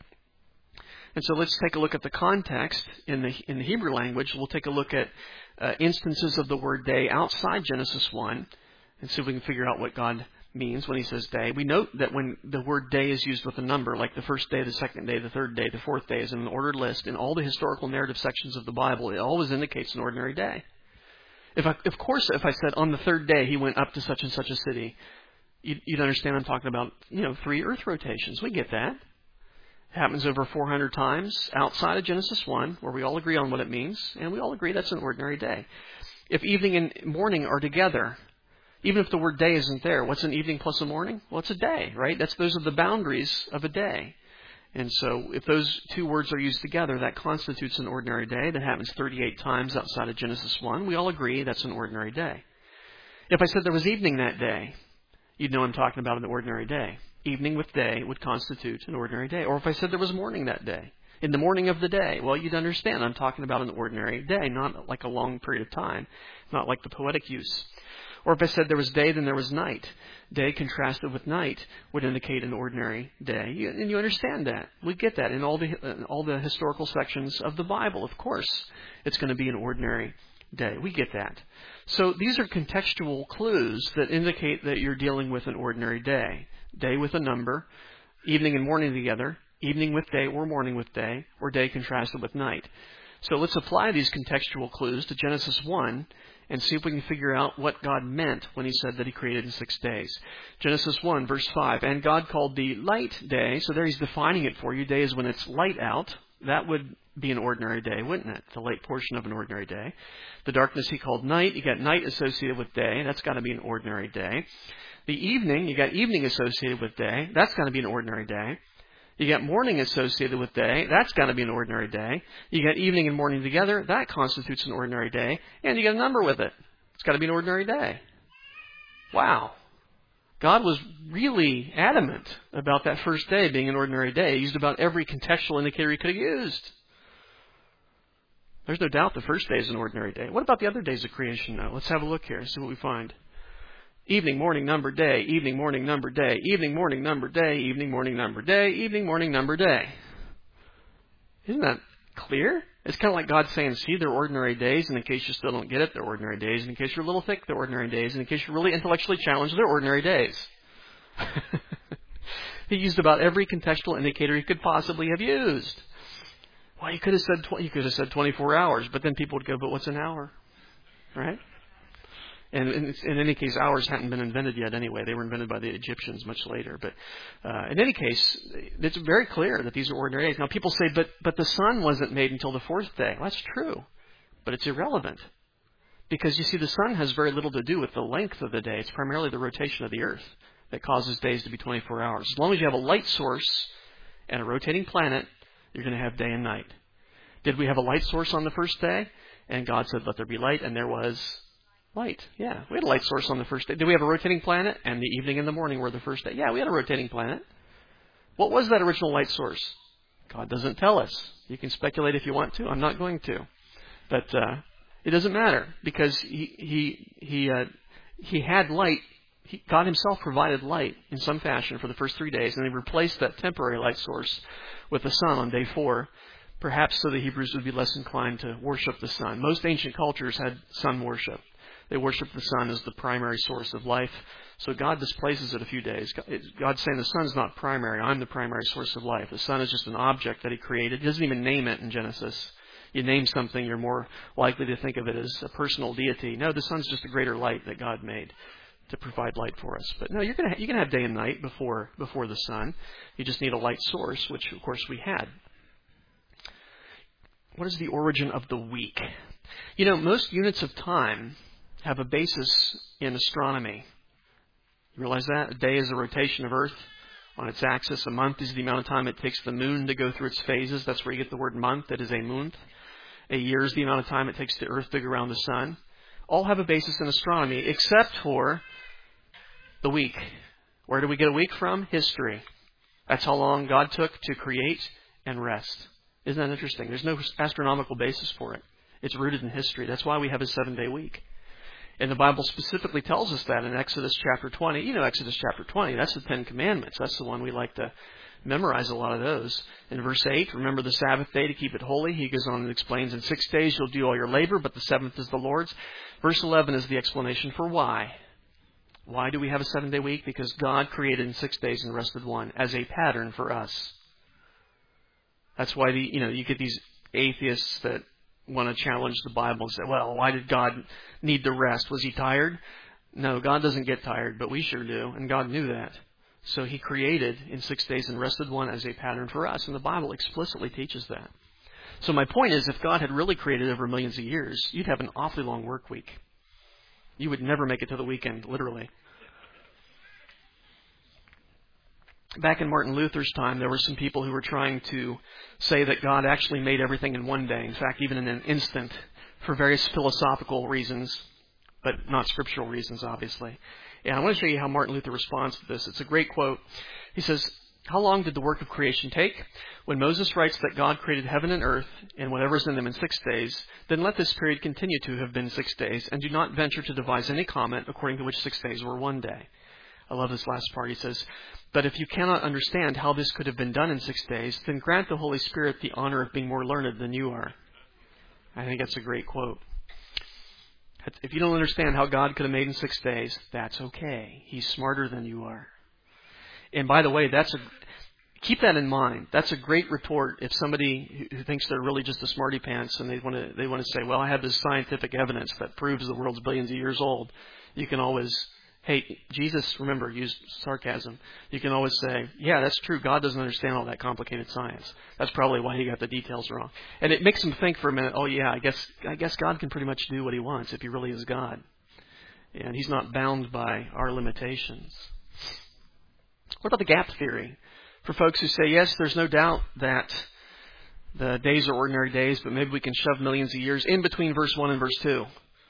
And so let's take a look at the context in the in the Hebrew language. We'll take a look at uh, instances of the word day outside Genesis one and see if we can figure out what God means when he says day. We note that when the word day is used with a number, like the first day, the second day, the third day, the fourth day, is in an ordered list in all the historical narrative sections of the Bible, it always indicates an ordinary day. If I, of course, if I said on the third day he went up to such and such a city, you'd, you'd understand I'm talking about, you know, three earth rotations. We get that. It happens over four hundred times outside of Genesis one, where we all agree on what it means, and we all agree that's an ordinary day. If evening and morning are together, even if the word day isn't there, what's an evening plus a morning? Well, it's a day, right? That's those are the boundaries of a day. And so if those two words are used together, that constitutes an ordinary day. That happens thirty-eight times outside of Genesis one. We all agree that's an ordinary day. If I said there was evening that day, you'd know I'm talking about an ordinary day. Evening with day would constitute an ordinary day. Or if I said there was morning that day, in the morning of the day, well, you'd understand I'm talking about an ordinary day, not like a long period of time, not like the poetic use. Or if I said there was day, then there was night. Day contrasted with night would indicate an ordinary day. You, and you understand that. We get that in all the in all the historical sections of the Bible. Of course, it's going to be an ordinary day. We get that. So these are contextual clues that indicate that you're dealing with an ordinary day. Day with a number, evening and morning together, evening with day or morning with day, or day contrasted with night. So let's apply these contextual clues to Genesis one and see if we can figure out what God meant when he said that he created in six days. Genesis one, verse five, and God called the light day, so there he's defining it for you. Day is when it's light out. That would be an ordinary day, wouldn't it? The late portion of an ordinary day. The darkness he called night. You got night associated with day. That's got to be an ordinary day. The evening, you got evening associated with day. That's got to be an ordinary day. You got morning associated with day. That's got to be an ordinary day. You got evening and morning together. That constitutes an ordinary day. And you got a number with it. It's got to be an ordinary day. Wow. God was really adamant about that first day being an ordinary day. He used about every contextual indicator he could have used. There's no doubt the first day is an ordinary day. What about the other days of creation now? Let's have a look here and see what we find. Evening, morning, number, day. Evening, morning, number, day. Evening, morning, number, day. Evening, morning, number, day. Evening, morning, number, day. Isn't that clear? It's kind of like God saying, see, they're ordinary days, and in case you still don't get it, they're ordinary days. And in case you're a little thick, they're ordinary days. And in case you're really intellectually challenged, they're ordinary days. He used about every contextual indicator he could possibly have used. Well, you could have said tw- you could have said twenty-four hours, but then people would go, but what's an hour? Right? And in, in any case, hours hadn't been invented yet anyway. They were invented by the Egyptians much later. But uh, in any case, it's very clear that these are ordinary days. Now, people say, but but the sun wasn't made until the fourth day. Well, that's true, but it's irrelevant. Because, you see, the sun has very little to do with the length of the day. It's primarily the rotation of the earth that causes days to be twenty-four hours. As long as you have a light source and a rotating planet, you're going to have day and night. Did we have a light source on the first day? And God said, let there be light, and there was light. Yeah, we had a light source on the first day. Did we have a rotating planet? And the evening and the morning were the first day. Yeah, we had a rotating planet. What was that original light source? God doesn't tell us. You can speculate if you want to. I'm not going to. But uh, it doesn't matter, because he he he uh, he had light. He, God himself provided light in some fashion for the first three days, and he replaced that temporary light source with the sun on day four, perhaps so the Hebrews would be less inclined to worship the sun. Most ancient cultures had sun worship. They worshiped the sun as the primary source of life. So God displaces it a few days. God's saying the sun's not primary. I'm the primary source of life. The sun is just an object that he created. He doesn't even name it in Genesis. You name something, you're more likely to think of it as a personal deity. No, the sun's just a greater light that God made to provide light for us. But no, you're gonna you can have day and night before before the sun. You just need a light source, which of course we had. What is the origin of the week? You know, most units of time have a basis in astronomy. You realize that? A day is a rotation of Earth on its axis. A month is the amount of time it takes the moon to go through its phases. That's where you get the word month. It is a month. A year is the amount of time it takes the Earth to go around the sun. All have a basis in astronomy, except for the week. Where do we get a week from? History. That's how long God took to create and rest. Isn't that interesting? There's no astronomical basis for it. It's rooted in history. That's why we have a seven-day week. And the Bible specifically tells us that in Exodus chapter twenty. You know Exodus chapter twenty. That's the Ten Commandments. That's the one we like to memorize, a lot of those. In verse eight, remember the Sabbath day to keep it holy. He goes on and explains, in six days you'll do all your labor, but the seventh is the Lord's. Verse eleven is the explanation for why. Why do we have a seven-day week? Because God created in six days and rested one as a pattern for us. That's why the you know you get these atheists that want to challenge the Bible and say, well, why did God need the rest? Was he tired? No, God doesn't get tired, but we sure do, and God knew that. So he created in six days and rested one as a pattern for us, and the Bible explicitly teaches that. So my point is, if God had really created over millions of years, you'd have an awfully long work week. You would never make it to the weekend, literally. Back in Martin Luther's time, there were some people who were trying to say that God actually made everything in one day. In fact, even in an instant, for various philosophical reasons, but not scriptural reasons, obviously. And I want to show you how Martin Luther responds to this. It's a great quote. He says, how long did the work of creation take? When Moses writes that God created heaven and earth and whatever is in them in six days, then let this period continue to have been six days, and do not venture to devise any comment according to which six days were one day. I love this last part. He says, but if you cannot understand how this could have been done in six days, then grant the Holy Spirit the honor of being more learned than you are. I think that's a great quote. If you don't understand how God could have made in six days, that's okay. He's smarter than you are. And by the way, that's a keep that in mind. That's a great retort if somebody who thinks they're really just a smarty pants and they want to they want to say, well, I have this scientific evidence that proves the world's billions of years old. You can always, hey, Jesus, remember, used sarcasm. You can always say, yeah, that's true. God doesn't understand all that complicated science. That's probably why he got the details wrong. And it makes them think for a minute, oh, yeah, I guess I guess God can pretty much do what he wants if he really is God. And he's not bound by our limitations. What about the gap theory? For folks who say, yes, there's no doubt that the days are ordinary days, but maybe we can shove millions of years in between verse one and verse two.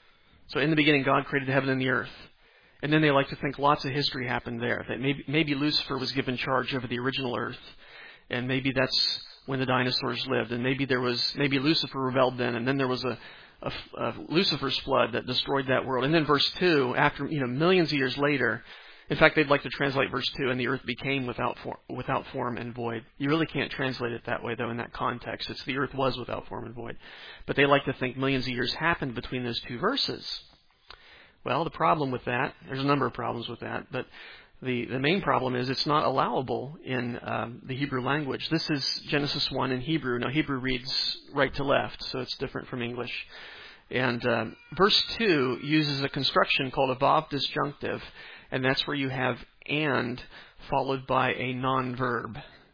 So in the beginning, God created heaven and the earth. And then they like to think lots of history happened there. That maybe, maybe Lucifer was given charge over the original earth. And maybe that's when the dinosaurs lived. And maybe there was, maybe Lucifer rebelled then. And then there was a, a, a Lucifer's flood that destroyed that world. And then verse two, after, you know, millions of years later, in fact, they'd like to translate verse two, and the earth became without form, without form and void. You really can't translate it that way, though, in that context. It's the earth was without form and void. But they like to think millions of years happened between those two verses. Well, the problem with that, there's a number of problems with that, but the, the main problem is it's not allowable in um, the Hebrew language. This is Genesis one in Hebrew. Now, Hebrew reads right to left, so it's different from English. And uh, verse two uses a construction called a vav disjunctive, and that's where you have and followed by a non-verb.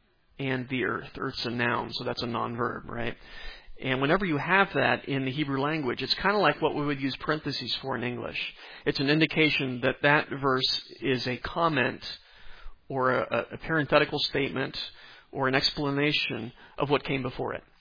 And the earth. Earth's a noun, so that's a non-verb, right? And whenever you have that in the Hebrew language, it's kind of like what we would use parentheses for in English. It's an indication that that verse is a comment or a, a parenthetical statement or an explanation of what came before it.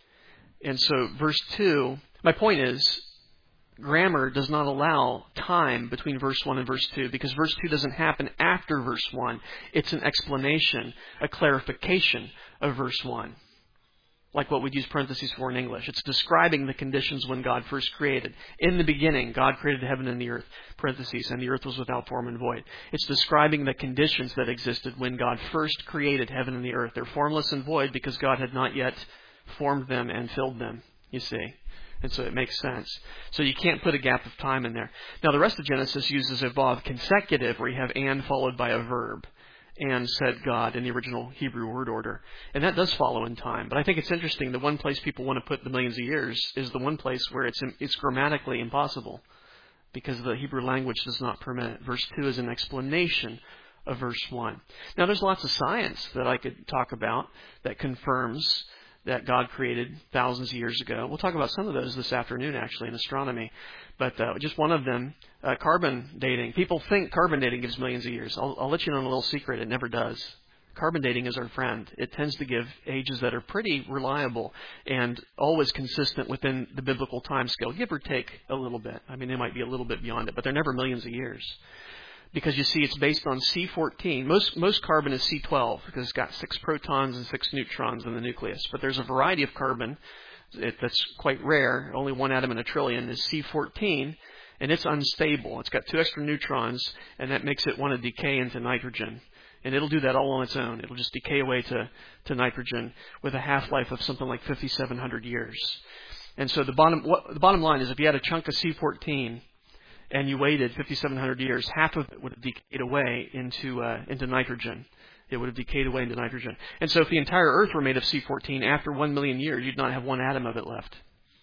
And so verse two, my point is, grammar does not allow time between verse one and verse two because verse two doesn't happen after verse one. It's an explanation, a clarification of verse one. Like what we'd use parentheses for in English. It's describing the conditions when God first created. In the beginning, God created heaven and the earth, parentheses, and the earth was without form and void. It's describing the conditions that existed when God first created heaven and the earth. They're formless and void because God had not yet formed them and filled them, you see. And so it makes sense. So you can't put a gap of time in there. Now the rest of Genesis uses a vav consecutive where you have and followed by a verb. And said God in the original Hebrew word order. And that does follow in time. But I think it's interesting. The one place people want to put the millions of years is the one place where it's it's grammatically impossible. Because the Hebrew language does not permit it. Verse two is an explanation of verse one. Now there's lots of science that I could talk about that confirms that God created thousands of years ago. We'll talk about some of those this afternoon, actually, in astronomy. But uh, just one of them, uh, carbon dating. People think carbon dating gives millions of years. I'll, I'll let you know a little secret. It never does. Carbon dating is our friend. It tends to give ages that are pretty reliable and always consistent within the biblical time scale, give or take a little bit. I mean, they might be a little bit beyond it, but they're never millions of years. Because you see, it's based on C fourteen. Most most carbon is C twelve because it's got six protons and six neutrons in the nucleus. But there's a variety of carbon it, that's quite rare. Only one atom in a trillion is C fourteen, and it's unstable. It's got two extra neutrons, and that makes it want to decay into nitrogen. And it'll do that all on its own. It'll just decay away to, to nitrogen with a half-life of something like fifty-seven hundred years. And so the bottom what, the bottom line is if you had a chunk of C fourteen, and you waited fifty-seven hundred years, half of it would have decayed away into uh, into nitrogen. It would have decayed away into nitrogen. And so if the entire Earth were made of C fourteen, after one million years, you'd not have one atom of it left.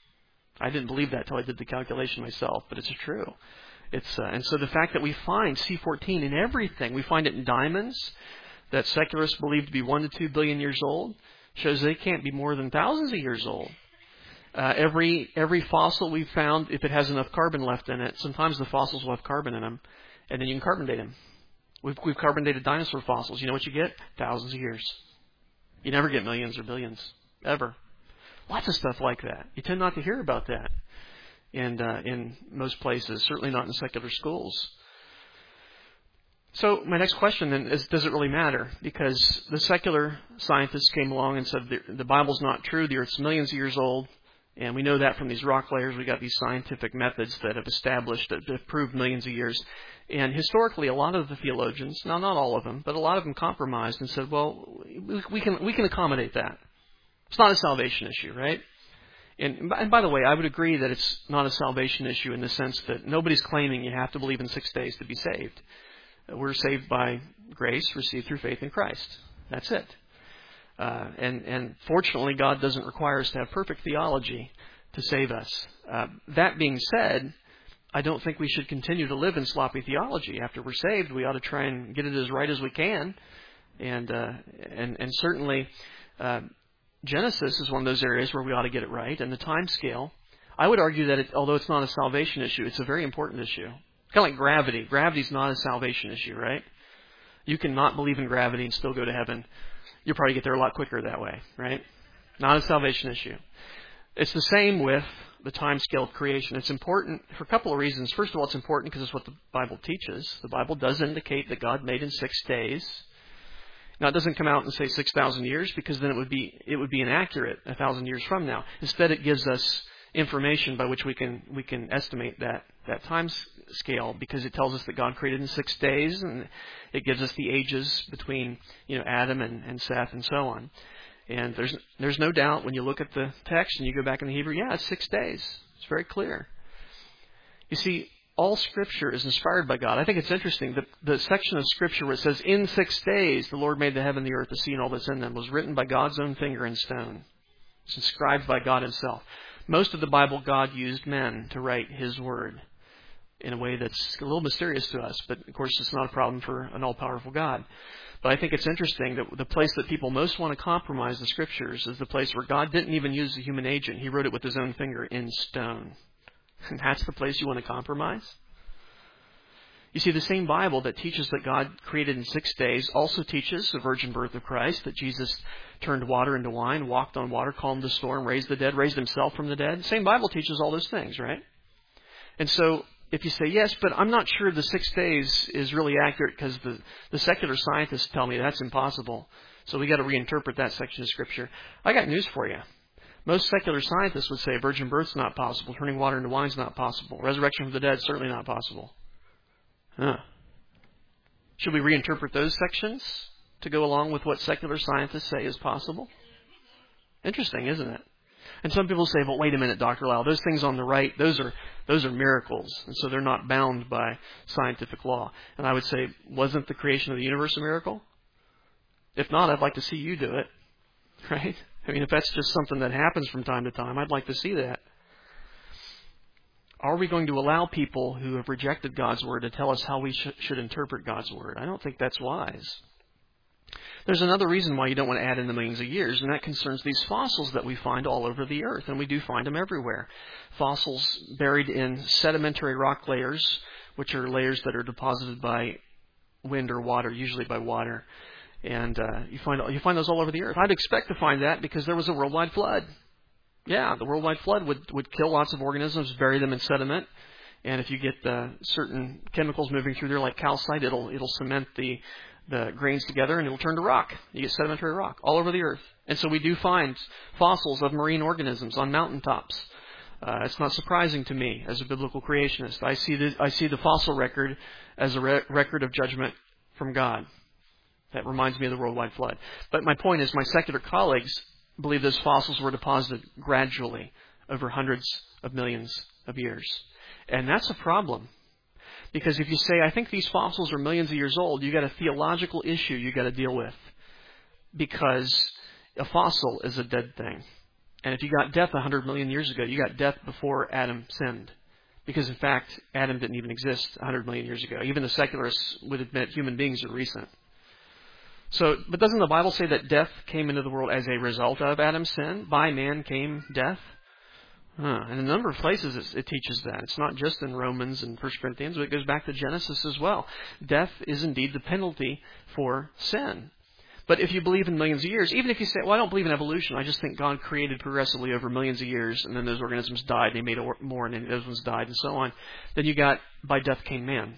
I didn't believe that until I did the calculation myself, but it's true. It's uh, and so the fact that we find C fourteen in everything, we find it in diamonds that secularists believe to be one to two billion years old, shows they can't be more than thousands of years old. Uh, every every fossil we've found, if it has enough carbon left in it, sometimes the fossils will have carbon in them, and then you can carbon date them. We've, we've carbon dated dinosaur fossils. You know what you get? Thousands of years. You never get millions or billions, ever. Lots of stuff like that. You tend not to hear about that in, uh, in most places, certainly not in secular schools. So my next question then is, does it really matter? Because the secular scientists came along and said the, the Bible's not true, the Earth's millions of years old. And we know that from these rock layers. We've got these scientific methods that have established, that have proved millions of years. And historically, a lot of the theologians, now not all of them, but a lot of them compromised and said, well, we can we can accommodate that. It's not a salvation issue, right? And, and by the way, I would agree that it's not a salvation issue in the sense that nobody's claiming you have to believe in six days to be saved. We're saved by grace received through faith in Christ. That's it. Uh, and, and fortunately, God doesn't require us to have perfect theology to save us. Uh, that being said, I don't think we should continue to live in sloppy theology. After we're saved, we ought to try and get it as right as we can. And uh, and, and certainly, uh, Genesis is one of those areas where we ought to get it right. And the time scale, I would argue that it, although it's not a salvation issue, it's a very important issue. It's kind of like gravity. Gravity's not a salvation issue, right? You can not believe in gravity and still go to heaven. You'll probably get there a lot quicker that way, right? Not a salvation issue. It's the same with the time scale of creation. It's important for a couple of reasons. First of all, it's important because it's what the Bible teaches. The Bible does indicate that God made in six days. Now, it doesn't come out and say six thousand years, because then it would be it would be inaccurate a thousand years from now. Instead, it gives us information by which we can we can estimate that that time scale, because it tells us that God created in six days, and it gives us the ages between you know Adam and, and Seth and so on. And there's there's no doubt when you look at the text and you go back in the Hebrew, yeah, it's six days. It's very clear. You see, all Scripture is inspired by God. I think it's interesting that the section of Scripture where it says, in six days the Lord made the heaven, the earth, the sea, and all that's in them, was written by God's own finger in stone. It's inscribed by God Himself. Most of the Bible, God used men to write His Word in a way that's a little mysterious to us, but of course it's not a problem for an all-powerful God. But I think it's interesting that the place that people most want to compromise the Scriptures is the place where God didn't even use a human agent. He wrote it with His own finger in stone. And that's the place you want to compromise? You see, the same Bible that teaches that God created in six days also teaches the virgin birth of Christ, that Jesus turned water into wine, walked on water, calmed the storm, raised the dead, raised Himself from the dead. The same Bible teaches all those things, right? And so, if you say, yes, but I'm not sure the six days is really accurate because the, the secular scientists tell me that's impossible, so we got to reinterpret that section of Scripture. I got news for you. Most secular scientists would say virgin birth's not possible, turning water into wine's not possible, resurrection from the dead certainly not possible. Huh. Should we reinterpret those sections to go along with what secular scientists say is possible? Interesting, isn't it? And some people say, well, wait a minute, Doctor Lau, those things on the right, those are those are miracles, and so they're not bound by scientific law. And I would say, wasn't the creation of the universe a miracle? If not, I'd like to see you do it, right? I mean, if that's just something that happens from time to time, I'd like to see that. Are we going to allow people who have rejected God's Word to tell us how we sh- should interpret God's Word? I don't think that's wise. There's another reason why you don't want to add in the millions of years, and that concerns these fossils that we find all over the earth, and we do find them everywhere. Fossils buried in sedimentary rock layers, which are layers that are deposited by wind or water, usually by water. And uh, you find you find those all over the earth. I'd expect to find that because there was a worldwide flood. Yeah, the worldwide flood would, would kill lots of organisms, bury them in sediment. And if you get uh, certain chemicals moving through there like calcite, it'll it'll cement the the grains together and it'll turn to rock. You get sedimentary rock all over the earth. And so we do find fossils of marine organisms on mountaintops. Uh, it's not surprising to me as a biblical creationist. I see the, I see the fossil record as a re- record of judgment from God. That reminds me of the worldwide flood. But my point is, my secular colleagues believe those fossils were deposited gradually over hundreds of millions of years. And that's a problem. Because if you say, I think these fossils are millions of years old, you've got a theological issue you've got to deal with. Because a fossil is a dead thing. And if you got death one hundred million years ago, you got death before Adam sinned. Because in fact, Adam didn't even exist one hundred million years ago. Even the secularists would admit human beings are recent. So, but doesn't the Bible say that death came into the world as a result of Adam's sin? By man came death. Huh. In a number of places it, it teaches that. It's not just in Romans and First Corinthians, but it goes back to Genesis as well. Death is indeed the penalty for sin. But if you believe in millions of years, even if you say, well, I don't believe in evolution, I just think God created progressively over millions of years, and then those organisms died, they made more, and then those ones died, and so on, then you got, by death came man.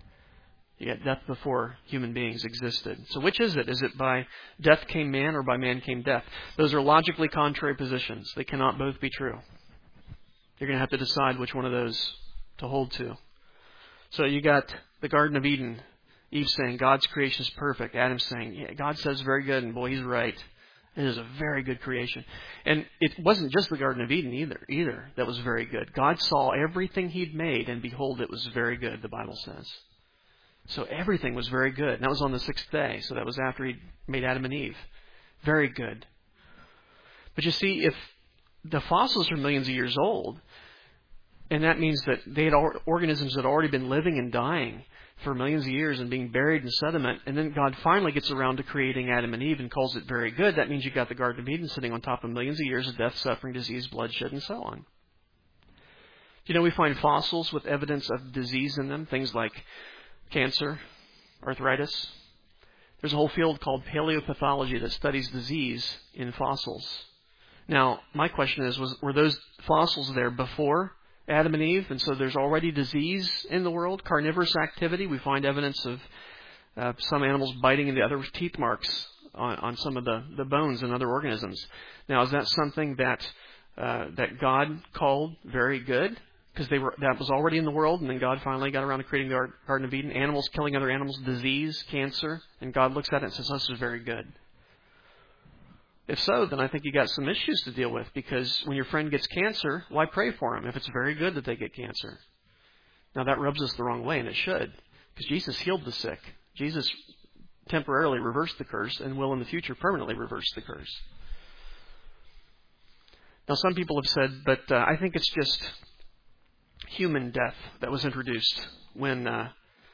You got death before human beings existed. So which is it? Is it by death came man or by man came death? Those are logically contrary positions. They cannot both be true. You're going to have to decide which one of those to hold to. So you got the Garden of Eden. Eve saying, God's creation is perfect. Adam saying, yeah, God says very good, and boy, he's right. It is a very good creation. And it wasn't just the Garden of Eden either, either that was very good. God saw everything He'd made, and behold, it was very good, the Bible says. So everything was very good. And that was on the sixth day, so that was after He made Adam and Eve. Very good. But you see, if the fossils are millions of years old, and that means that they had organisms that had already been living and dying for millions of years and being buried in sediment, and then God finally gets around to creating Adam and Eve and calls it very good, that means you've got the Garden of Eden sitting on top of millions of years of death, suffering, disease, bloodshed, and so on. You know, we find fossils with evidence of disease in them, things like cancer, arthritis. There's a whole field called paleopathology that studies disease in fossils. Now, my question is, was, were those fossils there before Adam and Eve? And so there's already disease in the world, carnivorous activity. We find evidence of uh, some animals biting into other teeth marks on, on some of the, the bones in other organisms. Now, is that something that uh, that God called very good? Because they were that was already in the world, and then God finally got around to creating the Garden of Eden. Animals killing other animals, disease, cancer, and God looks at it and says, "This is very good." If so, then I think you got some issues to deal with, because when your friend gets cancer, why pray for him if it's very good that they get cancer? Now that rubs us the wrong way, and it should, because Jesus healed the sick. Jesus temporarily reversed the curse and will in the future permanently reverse the curse. Now some people have said, but uh, I think it's just human death that was introduced when uh,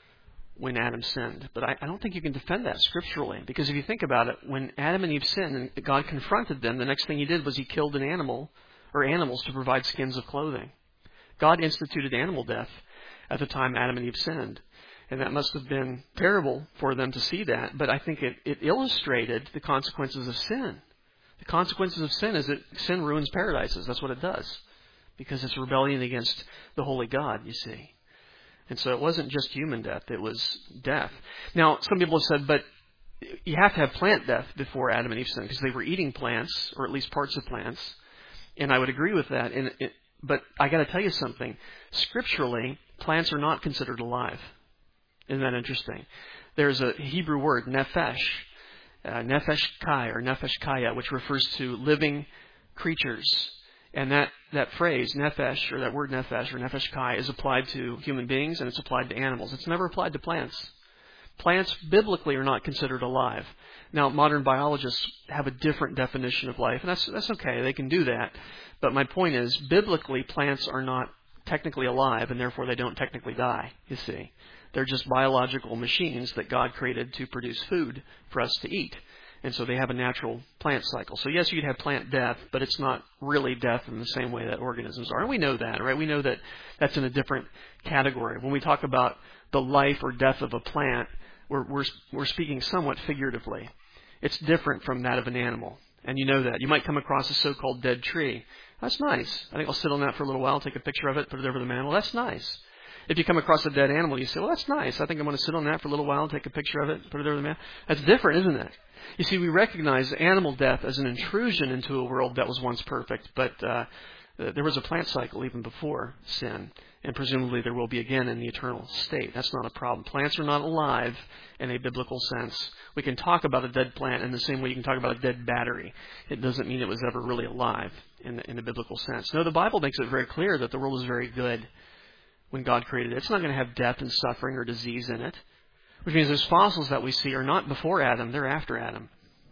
when Adam sinned. But I, I don't think you can defend that scripturally, because if you think about it, when Adam and Eve sinned and God confronted them, the next thing He did was He killed an animal or animals to provide skins of clothing. God instituted animal death at the time Adam and Eve sinned. And that must have been terrible for them to see that. But I think it, it illustrated the consequences of sin. The consequences of sin is that sin ruins paradises. That's what it does. Because it's rebellion against the holy God, you see. And so it wasn't just human death, it was death. Now, some people have said, but you have to have plant death before Adam and Eve sinned, because they were eating plants, or at least parts of plants. And I would agree with that. And it, but I got to tell you something. Scripturally, plants are not considered alive. Isn't that interesting? There's a Hebrew word, nephesh, uh, nephesh kai, or nephesh kaya, which refers to living creatures. And that, that phrase, nephesh, or that word nephesh, or nephesh kai, is applied to human beings, and it's applied to animals. It's never applied to plants. Plants, biblically, are not considered alive. Now, modern biologists have a different definition of life, and that's, that's okay. They can do that. But my point is, biblically, plants are not technically alive, and therefore they don't technically die, you see. They're just biological machines that God created to produce food for us to eat. And so they have a natural plant cycle. So yes, you'd have plant death, but it's not really death in the same way that organisms are. And we know that, right? We know that that's in a different category. When we talk about the life or death of a plant, we're, we're, we're speaking somewhat figuratively. It's different from that of an animal. And you know that. You might come across a so-called dead tree. That's nice. I think I'll sit on that for a little while, take a picture of it, put it over the mantle. That's nice. If you come across a dead animal, you say, well, that's nice. I think I'm going to sit on that for a little while, take a picture of it, put it over the mantle. That's different, isn't it? You see, we recognize animal death as an intrusion into a world that was once perfect, but uh, there was a plant cycle even before sin, and presumably there will be again in the eternal state. That's not a problem. Plants are not alive in a biblical sense. We can talk about a dead plant in the same way you can talk about a dead battery. It doesn't mean it was ever really alive in the, in a biblical sense. No, the Bible makes it very clear that the world was very good when God created it. It's not going to have death and suffering or disease in it. Which means those fossils that we see are not before Adam, they're after Adam.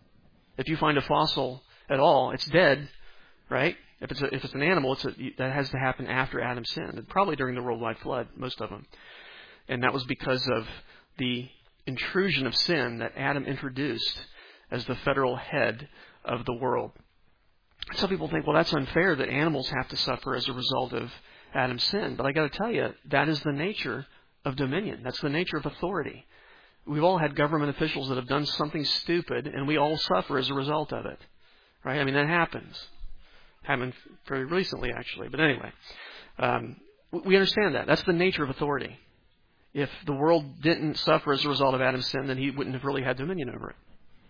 If you find a fossil at all, it's dead, right? If it's a, if it's an animal, it's a, that has to happen after Adam sinned, and probably during the worldwide flood, most of them. And that was because of the intrusion of sin that Adam introduced as the federal head of the world. Some people think, well, that's unfair that animals have to suffer as a result of Adam's sin. But I got to tell you, that is the nature of dominion. That's the nature of authority. We've all had government officials that have done something stupid, and we all suffer as a result of it. Right? I mean, that happens. Happened very recently, actually. But anyway, um, we understand that. That's the nature of authority. If the world didn't suffer as a result of Adam's sin, then he wouldn't have really had dominion over it.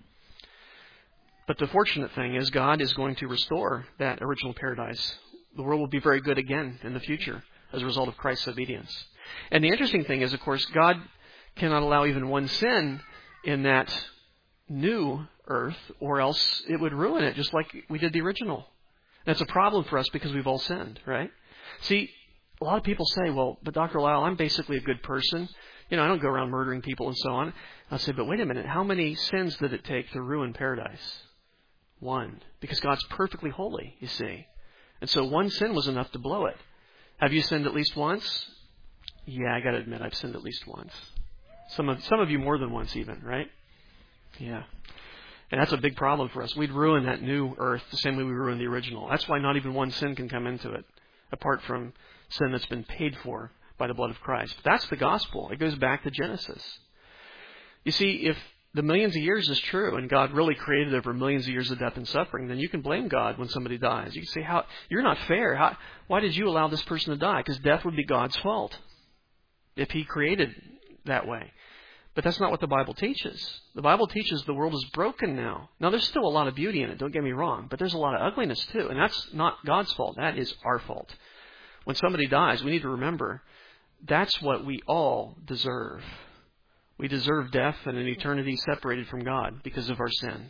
But the fortunate thing is God is going to restore that original paradise. The world will be very good again in the future as a result of Christ's obedience. And the interesting thing is, of course, God cannot allow even one sin in that new earth, or else it would ruin it, just like we did the original. That's a problem for us because we've all sinned, right? See, a lot of people say, well, but Doctor Lyle, I'm basically a good person. You know, I don't go around murdering people and so on. I'll say, but wait a minute, how many sins did it take to ruin paradise? One. Because God's perfectly holy, you see. And so one sin was enough to blow it. Have you sinned at least once? Yeah, I got to admit, I've sinned at least once. Some of some of you more than once even, right? Yeah. And that's a big problem for us. We'd ruin that new earth the same way we ruined the original. That's why not even one sin can come into it, apart from sin that's been paid for by the blood of Christ. That's the gospel. It goes back to Genesis. You see, if the millions of years is true and God really created over millions of years of death and suffering, then you can blame God when somebody dies. You can say, "How you're not fair. How, why did you allow this person to die?" Because death would be God's fault if He created that way. But that's not what the Bible teaches. The Bible teaches the world is broken now. Now, there's still a lot of beauty in it, don't get me wrong, but there's a lot of ugliness too, and that's not God's fault. That is our fault. When somebody dies, we need to remember that's what we all deserve. We deserve death and an eternity separated from God because of our sin.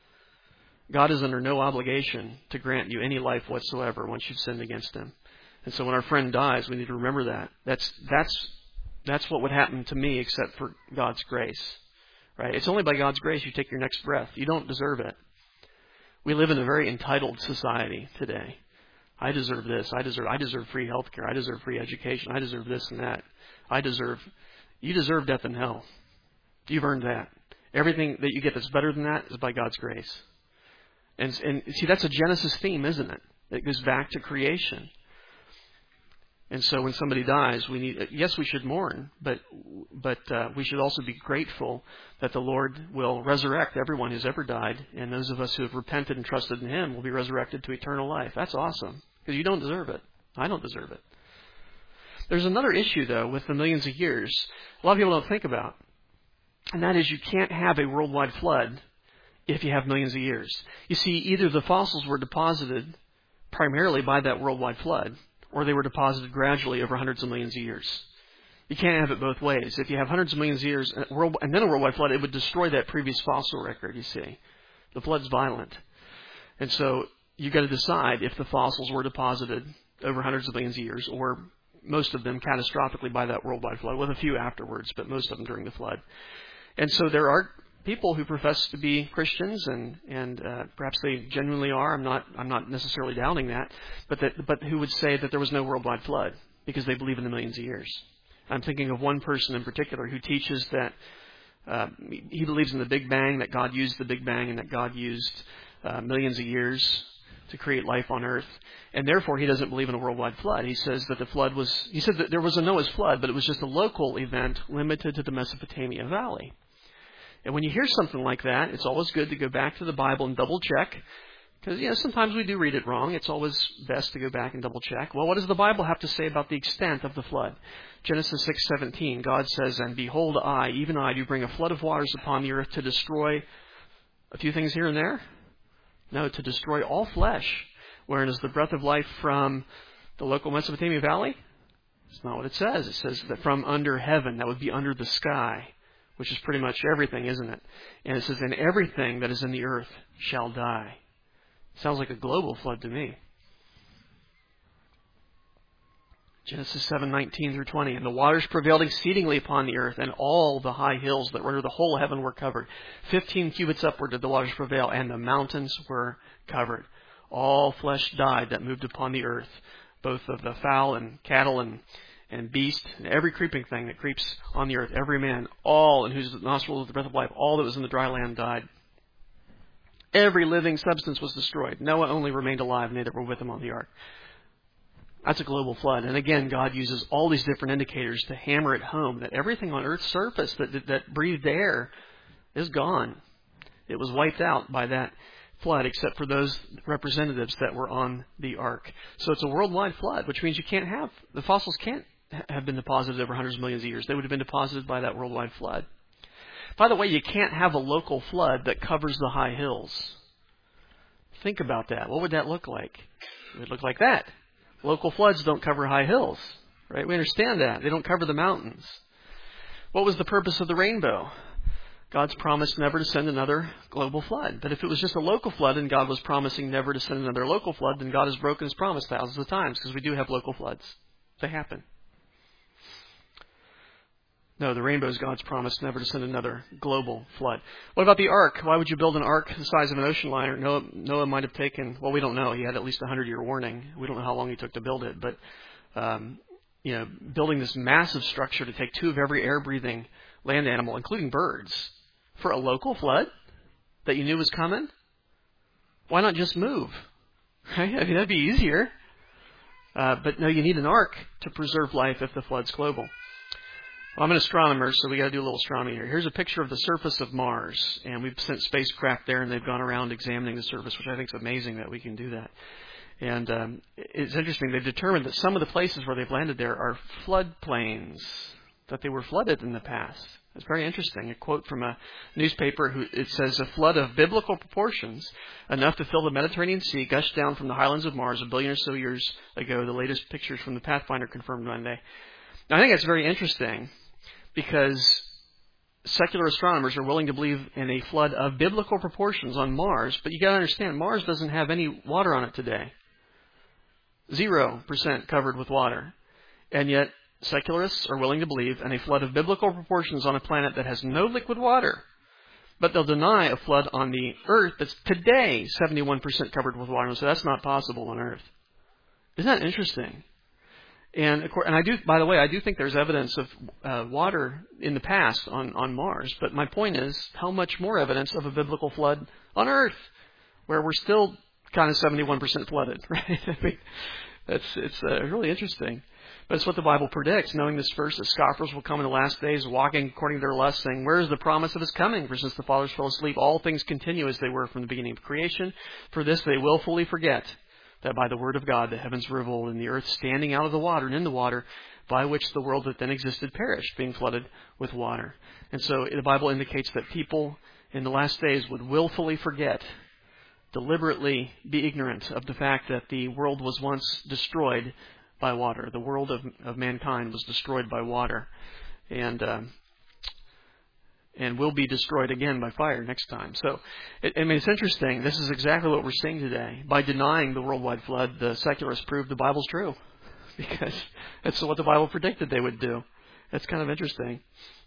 God is under no obligation to grant you any life whatsoever once you've sinned against Him. And so when our friend dies, we need to remember that. That's that's that's what would happen to me except for God's grace. Right? It's only by God's grace you take your next breath. You don't deserve it. We live in a very entitled society today. I deserve this. I deserve I deserve free health care. I deserve free education. I deserve this and that. I deserve You deserve death and hell. You've earned that. Everything that you get that's better than that is by God's grace. And, and see, that's a Genesis theme, isn't it? It goes back to creation. And so when somebody dies, we need, yes, we should mourn, but but uh, we should also be grateful that the Lord will resurrect everyone who's ever died, and those of us who have repented and trusted in Him will be resurrected to eternal life. That's awesome, because you don't deserve it. I don't deserve it. There's another issue, though, with the millions of years a lot of people don't think about, and that is you can't have a worldwide flood if you have millions of years. You see, either the fossils were deposited primarily by that worldwide flood, or they were deposited gradually over hundreds of millions of years. You can't have it both ways. If you have hundreds of millions of years and then a worldwide flood, it would destroy that previous fossil record, you see. The flood's violent. And so you've got to decide if the fossils were deposited over hundreds of millions of years, or most of them catastrophically by that worldwide flood, with a few afterwards, but most of them during the flood. And so there are people who profess to be Christians, and and uh, perhaps they genuinely are. I'm not I'm not necessarily doubting that, but that but who would say that there was no worldwide flood because they believe in the millions of years. I'm thinking of one person in particular who teaches that uh, he believes in the Big Bang, that God used the Big Bang, and that God used uh, millions of years to create life on earth, and therefore he doesn't believe in a worldwide flood. He says that the flood was he said that there was a Noah's flood, but it was just a local event limited to the Mesopotamia Valley. And when you hear something like that, it's always good to go back to the Bible and double check. Because, you know, sometimes we do read it wrong. It's always best to go back and double check. Well, what does the Bible have to say about the extent of the flood? Genesis six seventeen, God says, "And behold, I, even I, do bring a flood of waters upon the earth to destroy," a few things here and there? No, to destroy all flesh. Wherein is the breath of life from the local Mesopotamia Valley? It's not what it says. It says that from under heaven, that would be under the sky, which is pretty much everything, isn't it? And it says, "And everything that is in the earth shall die." Sounds like a global flood to me. Genesis seven nineteen through twenty. "And the waters prevailed exceedingly upon the earth, and all the high hills that were under the whole heaven were covered. Fifteen cubits upward did the waters prevail, and the mountains were covered. All flesh died that moved upon the earth, both of the fowl and cattle and and beast, and every creeping thing that creeps on the earth, every man, all in whose nostrils was the breath of life, all that was in the dry land died. Every living substance was destroyed. Noah only remained alive, and they that were with him on the ark." That's a global flood. And again, God uses all these different indicators to hammer it home that everything on Earth's surface that, that breathed air is gone. It was wiped out by that flood, except for those representatives that were on the ark. So it's a worldwide flood, which means you can't have, the fossils can't have been deposited over hundreds of millions of years. They would have been deposited by that worldwide flood. By the way, you can't have a local flood that covers the high hills. Think about that. What would that look like? It would look like that. Local floods don't cover high hills, right? We understand that. They don't cover the mountains. What was the purpose of the rainbow? God's promised never to send another global flood. But if it was just a local flood and God was promising never to send another local flood, then God has broken his promise thousands of times, because we do have local floods. They happen. No, the rainbow is God's promise never to send another global flood. What about the ark? Why would you build an ark the size of an ocean liner? Noah, Noah might have taken, well, we don't know. He had at least a hundred-year warning. We don't know how long he took to build it. But, um, you know, building this massive structure to take two of every air-breathing land animal, including birds, for a local flood that you knew was coming? Why not just move? Right? I mean, that'd be easier. Uh, but no, you need an ark to preserve life if the flood's global. Well, I'm an astronomer, so we got to do a little astronomy here. Here's a picture of the surface of Mars, and we've sent spacecraft there, and they've gone around examining the surface, which I think is amazing that we can do that. And um, it's interesting. They've determined that some of the places where they've landed there are floodplains, that they were flooded in the past. It's very interesting. A quote from a newspaper, who it says, a flood of biblical proportions, enough to fill the Mediterranean Sea, gushed down from the highlands of Mars a billion or so years ago. The latest pictures from the Pathfinder confirmed Monday. Now, I think that's very interesting, because secular astronomers are willing to believe in a flood of biblical proportions on Mars, but you got to understand, Mars doesn't have any water on it today. Zero percent covered with water. And yet, secularists are willing to believe in a flood of biblical proportions on a planet that has no liquid water. But they'll deny a flood on the Earth that's today seventy-one percent covered with water. So that's not possible on Earth. Isn't that interesting? And, of course, and I do, by the way, I do think there's evidence of uh, water in the past on, on Mars. But my point is, how much more evidence of a biblical flood on Earth, where we're still kind of seventy-one percent flooded, right? I mean, that's, it's uh, really interesting. But it's what the Bible predicts, knowing this verse, that scoffers will come in the last days, walking according to their lust, saying, where is the promise of his coming? For since the fathers fell asleep, all things continue as they were from the beginning of creation. For this they willfully forget that by the word of God the heavens were of old, and the earth standing out of the water and in the water, by which the world that then existed perished, being flooded with water. And so the Bible indicates that people in the last days would willfully forget, deliberately be ignorant of the fact that the world was once destroyed by water. The world of, of mankind was destroyed by water, and um, and will be destroyed again by fire next time. So, it, I mean, it's interesting. This is exactly what we're seeing today. By denying the worldwide flood, the secularists proved the Bible's true, because that's what the Bible predicted they would do. That's kind of interesting.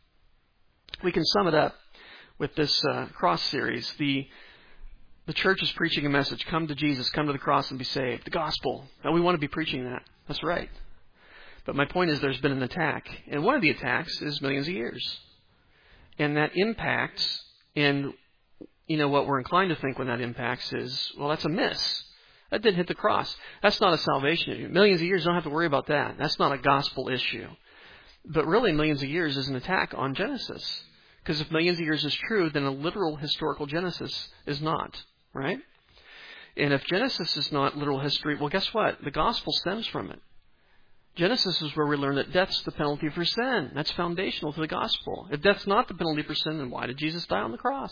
We can sum it up with this uh, cross series. The The church is preaching a message: come to Jesus, come to the cross and be saved. The gospel. Now, we want to be preaching that. That's right. But my point is, there's been an attack. And one of the attacks is millions of years. And that impacts, and you know what we're inclined to think when that impacts is, well, that's a miss. That didn't hit the cross. That's not a salvation issue. Millions of years, don't have to worry about that. That's not a gospel issue. But really, millions of years is an attack on Genesis. Because if millions of years is true, then a literal historical Genesis is not. Right? And if Genesis is not literal history, well, guess what? The gospel stems from it. Genesis is where we learn that death's the penalty for sin. That's foundational to the gospel. If death's not the penalty for sin, then why did Jesus die on the cross?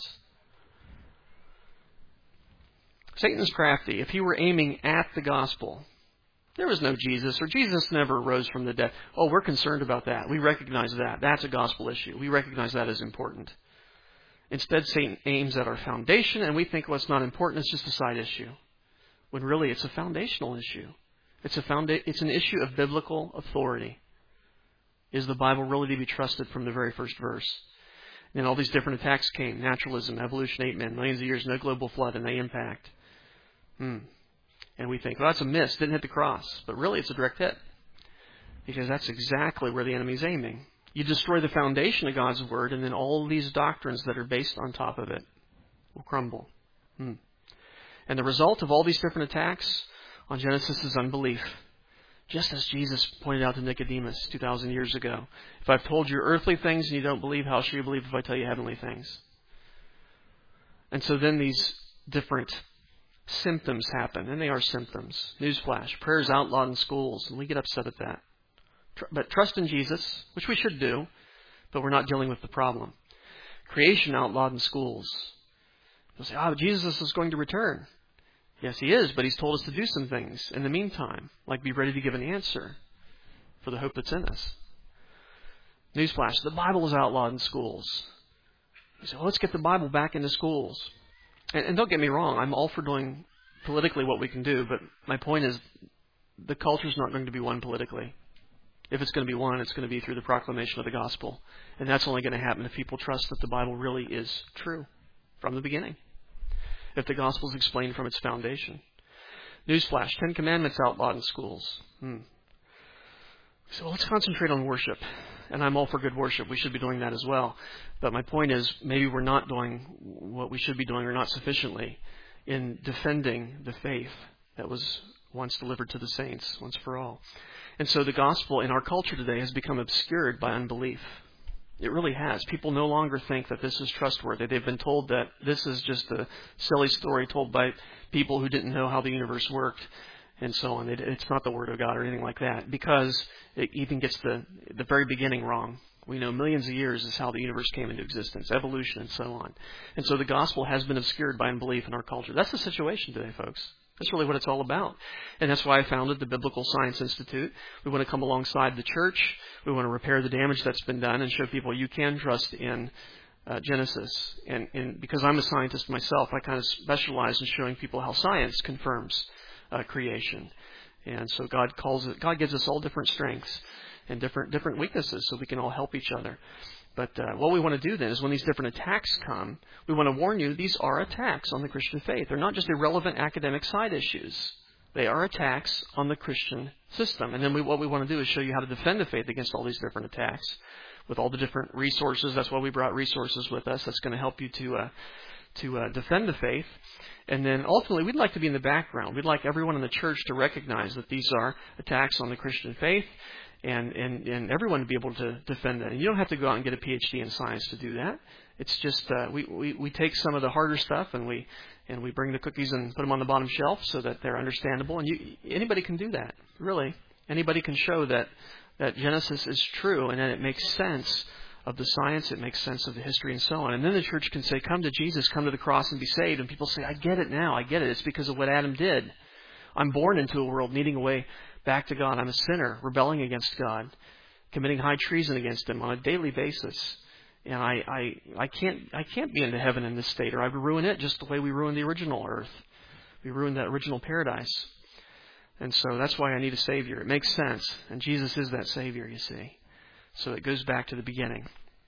Satan's crafty. If he were aiming at the gospel, there was no Jesus, or Jesus never rose from the dead. Oh, we're concerned about that. We recognize that. That's a gospel issue. We recognize that as important. Instead, Satan aims at our foundation, and we think, well, it's not important, it's just a side issue. When really it's a foundational issue. It's a founda- It's an issue of biblical authority. Is the Bible really to be trusted from the very first verse? And all these different attacks came. Naturalism, evolution, eight men, millions of years, no global flood, and they impact. Hmm. And we think, well, that's a miss, didn't hit the cross. But really it's a direct hit. Because that's exactly where the enemy's aiming. You destroy the foundation of God's Word, and then all these doctrines that are based on top of it will crumble. Hmm. And the result of all these different attacks on Genesis is unbelief. Just as Jesus pointed out to Nicodemus two thousand years ago. If I've told you earthly things and you don't believe, how shall you believe if I tell you heavenly things? And so then these different symptoms happen, and they are symptoms. Newsflash, prayer is outlawed in schools, and we get upset at that. But trust in Jesus, which we should do, but we're not dealing with the problem. Creation outlawed in schools. You'll say, oh, Jesus is going to return. Yes, he is, but he's told us to do some things in the meantime, like be ready to give an answer for the hope that's in us. Newsflash, the Bible is outlawed in schools. You say, well, let's get the Bible back into schools. And, and don't get me wrong, I'm all for doing politically what we can do, but my point is the culture's not going to be won politically. If it's going to be won, it's going to be through the proclamation of the gospel. And that's only going to happen if people trust that the Bible really is true from the beginning. If the gospel is explained from its foundation. Newsflash, Ten Commandments outlawed in schools. Hmm. So let's concentrate on worship. And I'm all for good worship. We should be doing that as well. But my point is, maybe we're not doing what we should be doing, or not sufficiently, in defending the faith that was once delivered to the saints, once for all. And so the gospel in our culture today has become obscured by unbelief. It really has. People no longer think that this is trustworthy. They've been told that this is just a silly story told by people who didn't know how the universe worked, and so on. It, it's not the Word of God or anything like that, because it even gets the the very beginning wrong. We know millions of years is how the universe came into existence, evolution, and so on. And so the gospel has been obscured by unbelief in our culture. That's the situation today, folks. That's really what it's all about. And that's why I founded the Biblical Science Institute. We want to come alongside the church. We want to repair the damage that's been done and show people you can trust in uh, Genesis. And, and because I'm a scientist myself, I kind of specialize in showing people how science confirms uh, creation. And so God calls it, God gives us all different strengths and different different weaknesses so we can all help each other. But uh, what we want to do then is when these different attacks come, we want to warn you these are attacks on the Christian faith. They're not just irrelevant academic side issues. They are attacks on the Christian system. And then we, what we want to do is show you how to defend the faith against all these different attacks with all the different resources. That's why we brought resources with us. That's going to help you to uh, to uh, defend the faith. And then ultimately, we'd like to be in the background. We'd like everyone in the church to recognize that these are attacks on the Christian faith. And, and, and everyone to be able to defend that. And you don't have to go out and get a P H D in science to do that. It's just uh, we, we, we take some of the harder stuff and we and we bring the cookies and put them on the bottom shelf so that they're understandable. And you, anybody can do that, really. Anybody can show that, that Genesis is true and that it makes sense of the science, it makes sense of the history and so on. And then the church can say, come to Jesus, come to the cross and be saved. And people say, I get it now, I get it. It's because of what Adam did. I'm born into a world needing a way back to God. I'm a sinner, rebelling against God, committing high treason against Him on a daily basis. And I, I, I can't I can't be into heaven in this state, or I would ruin it just the way we ruined the original earth. We ruined that original paradise. And so that's why I need a Savior. It makes sense. And Jesus is that Savior, you see. So it goes back to the beginning.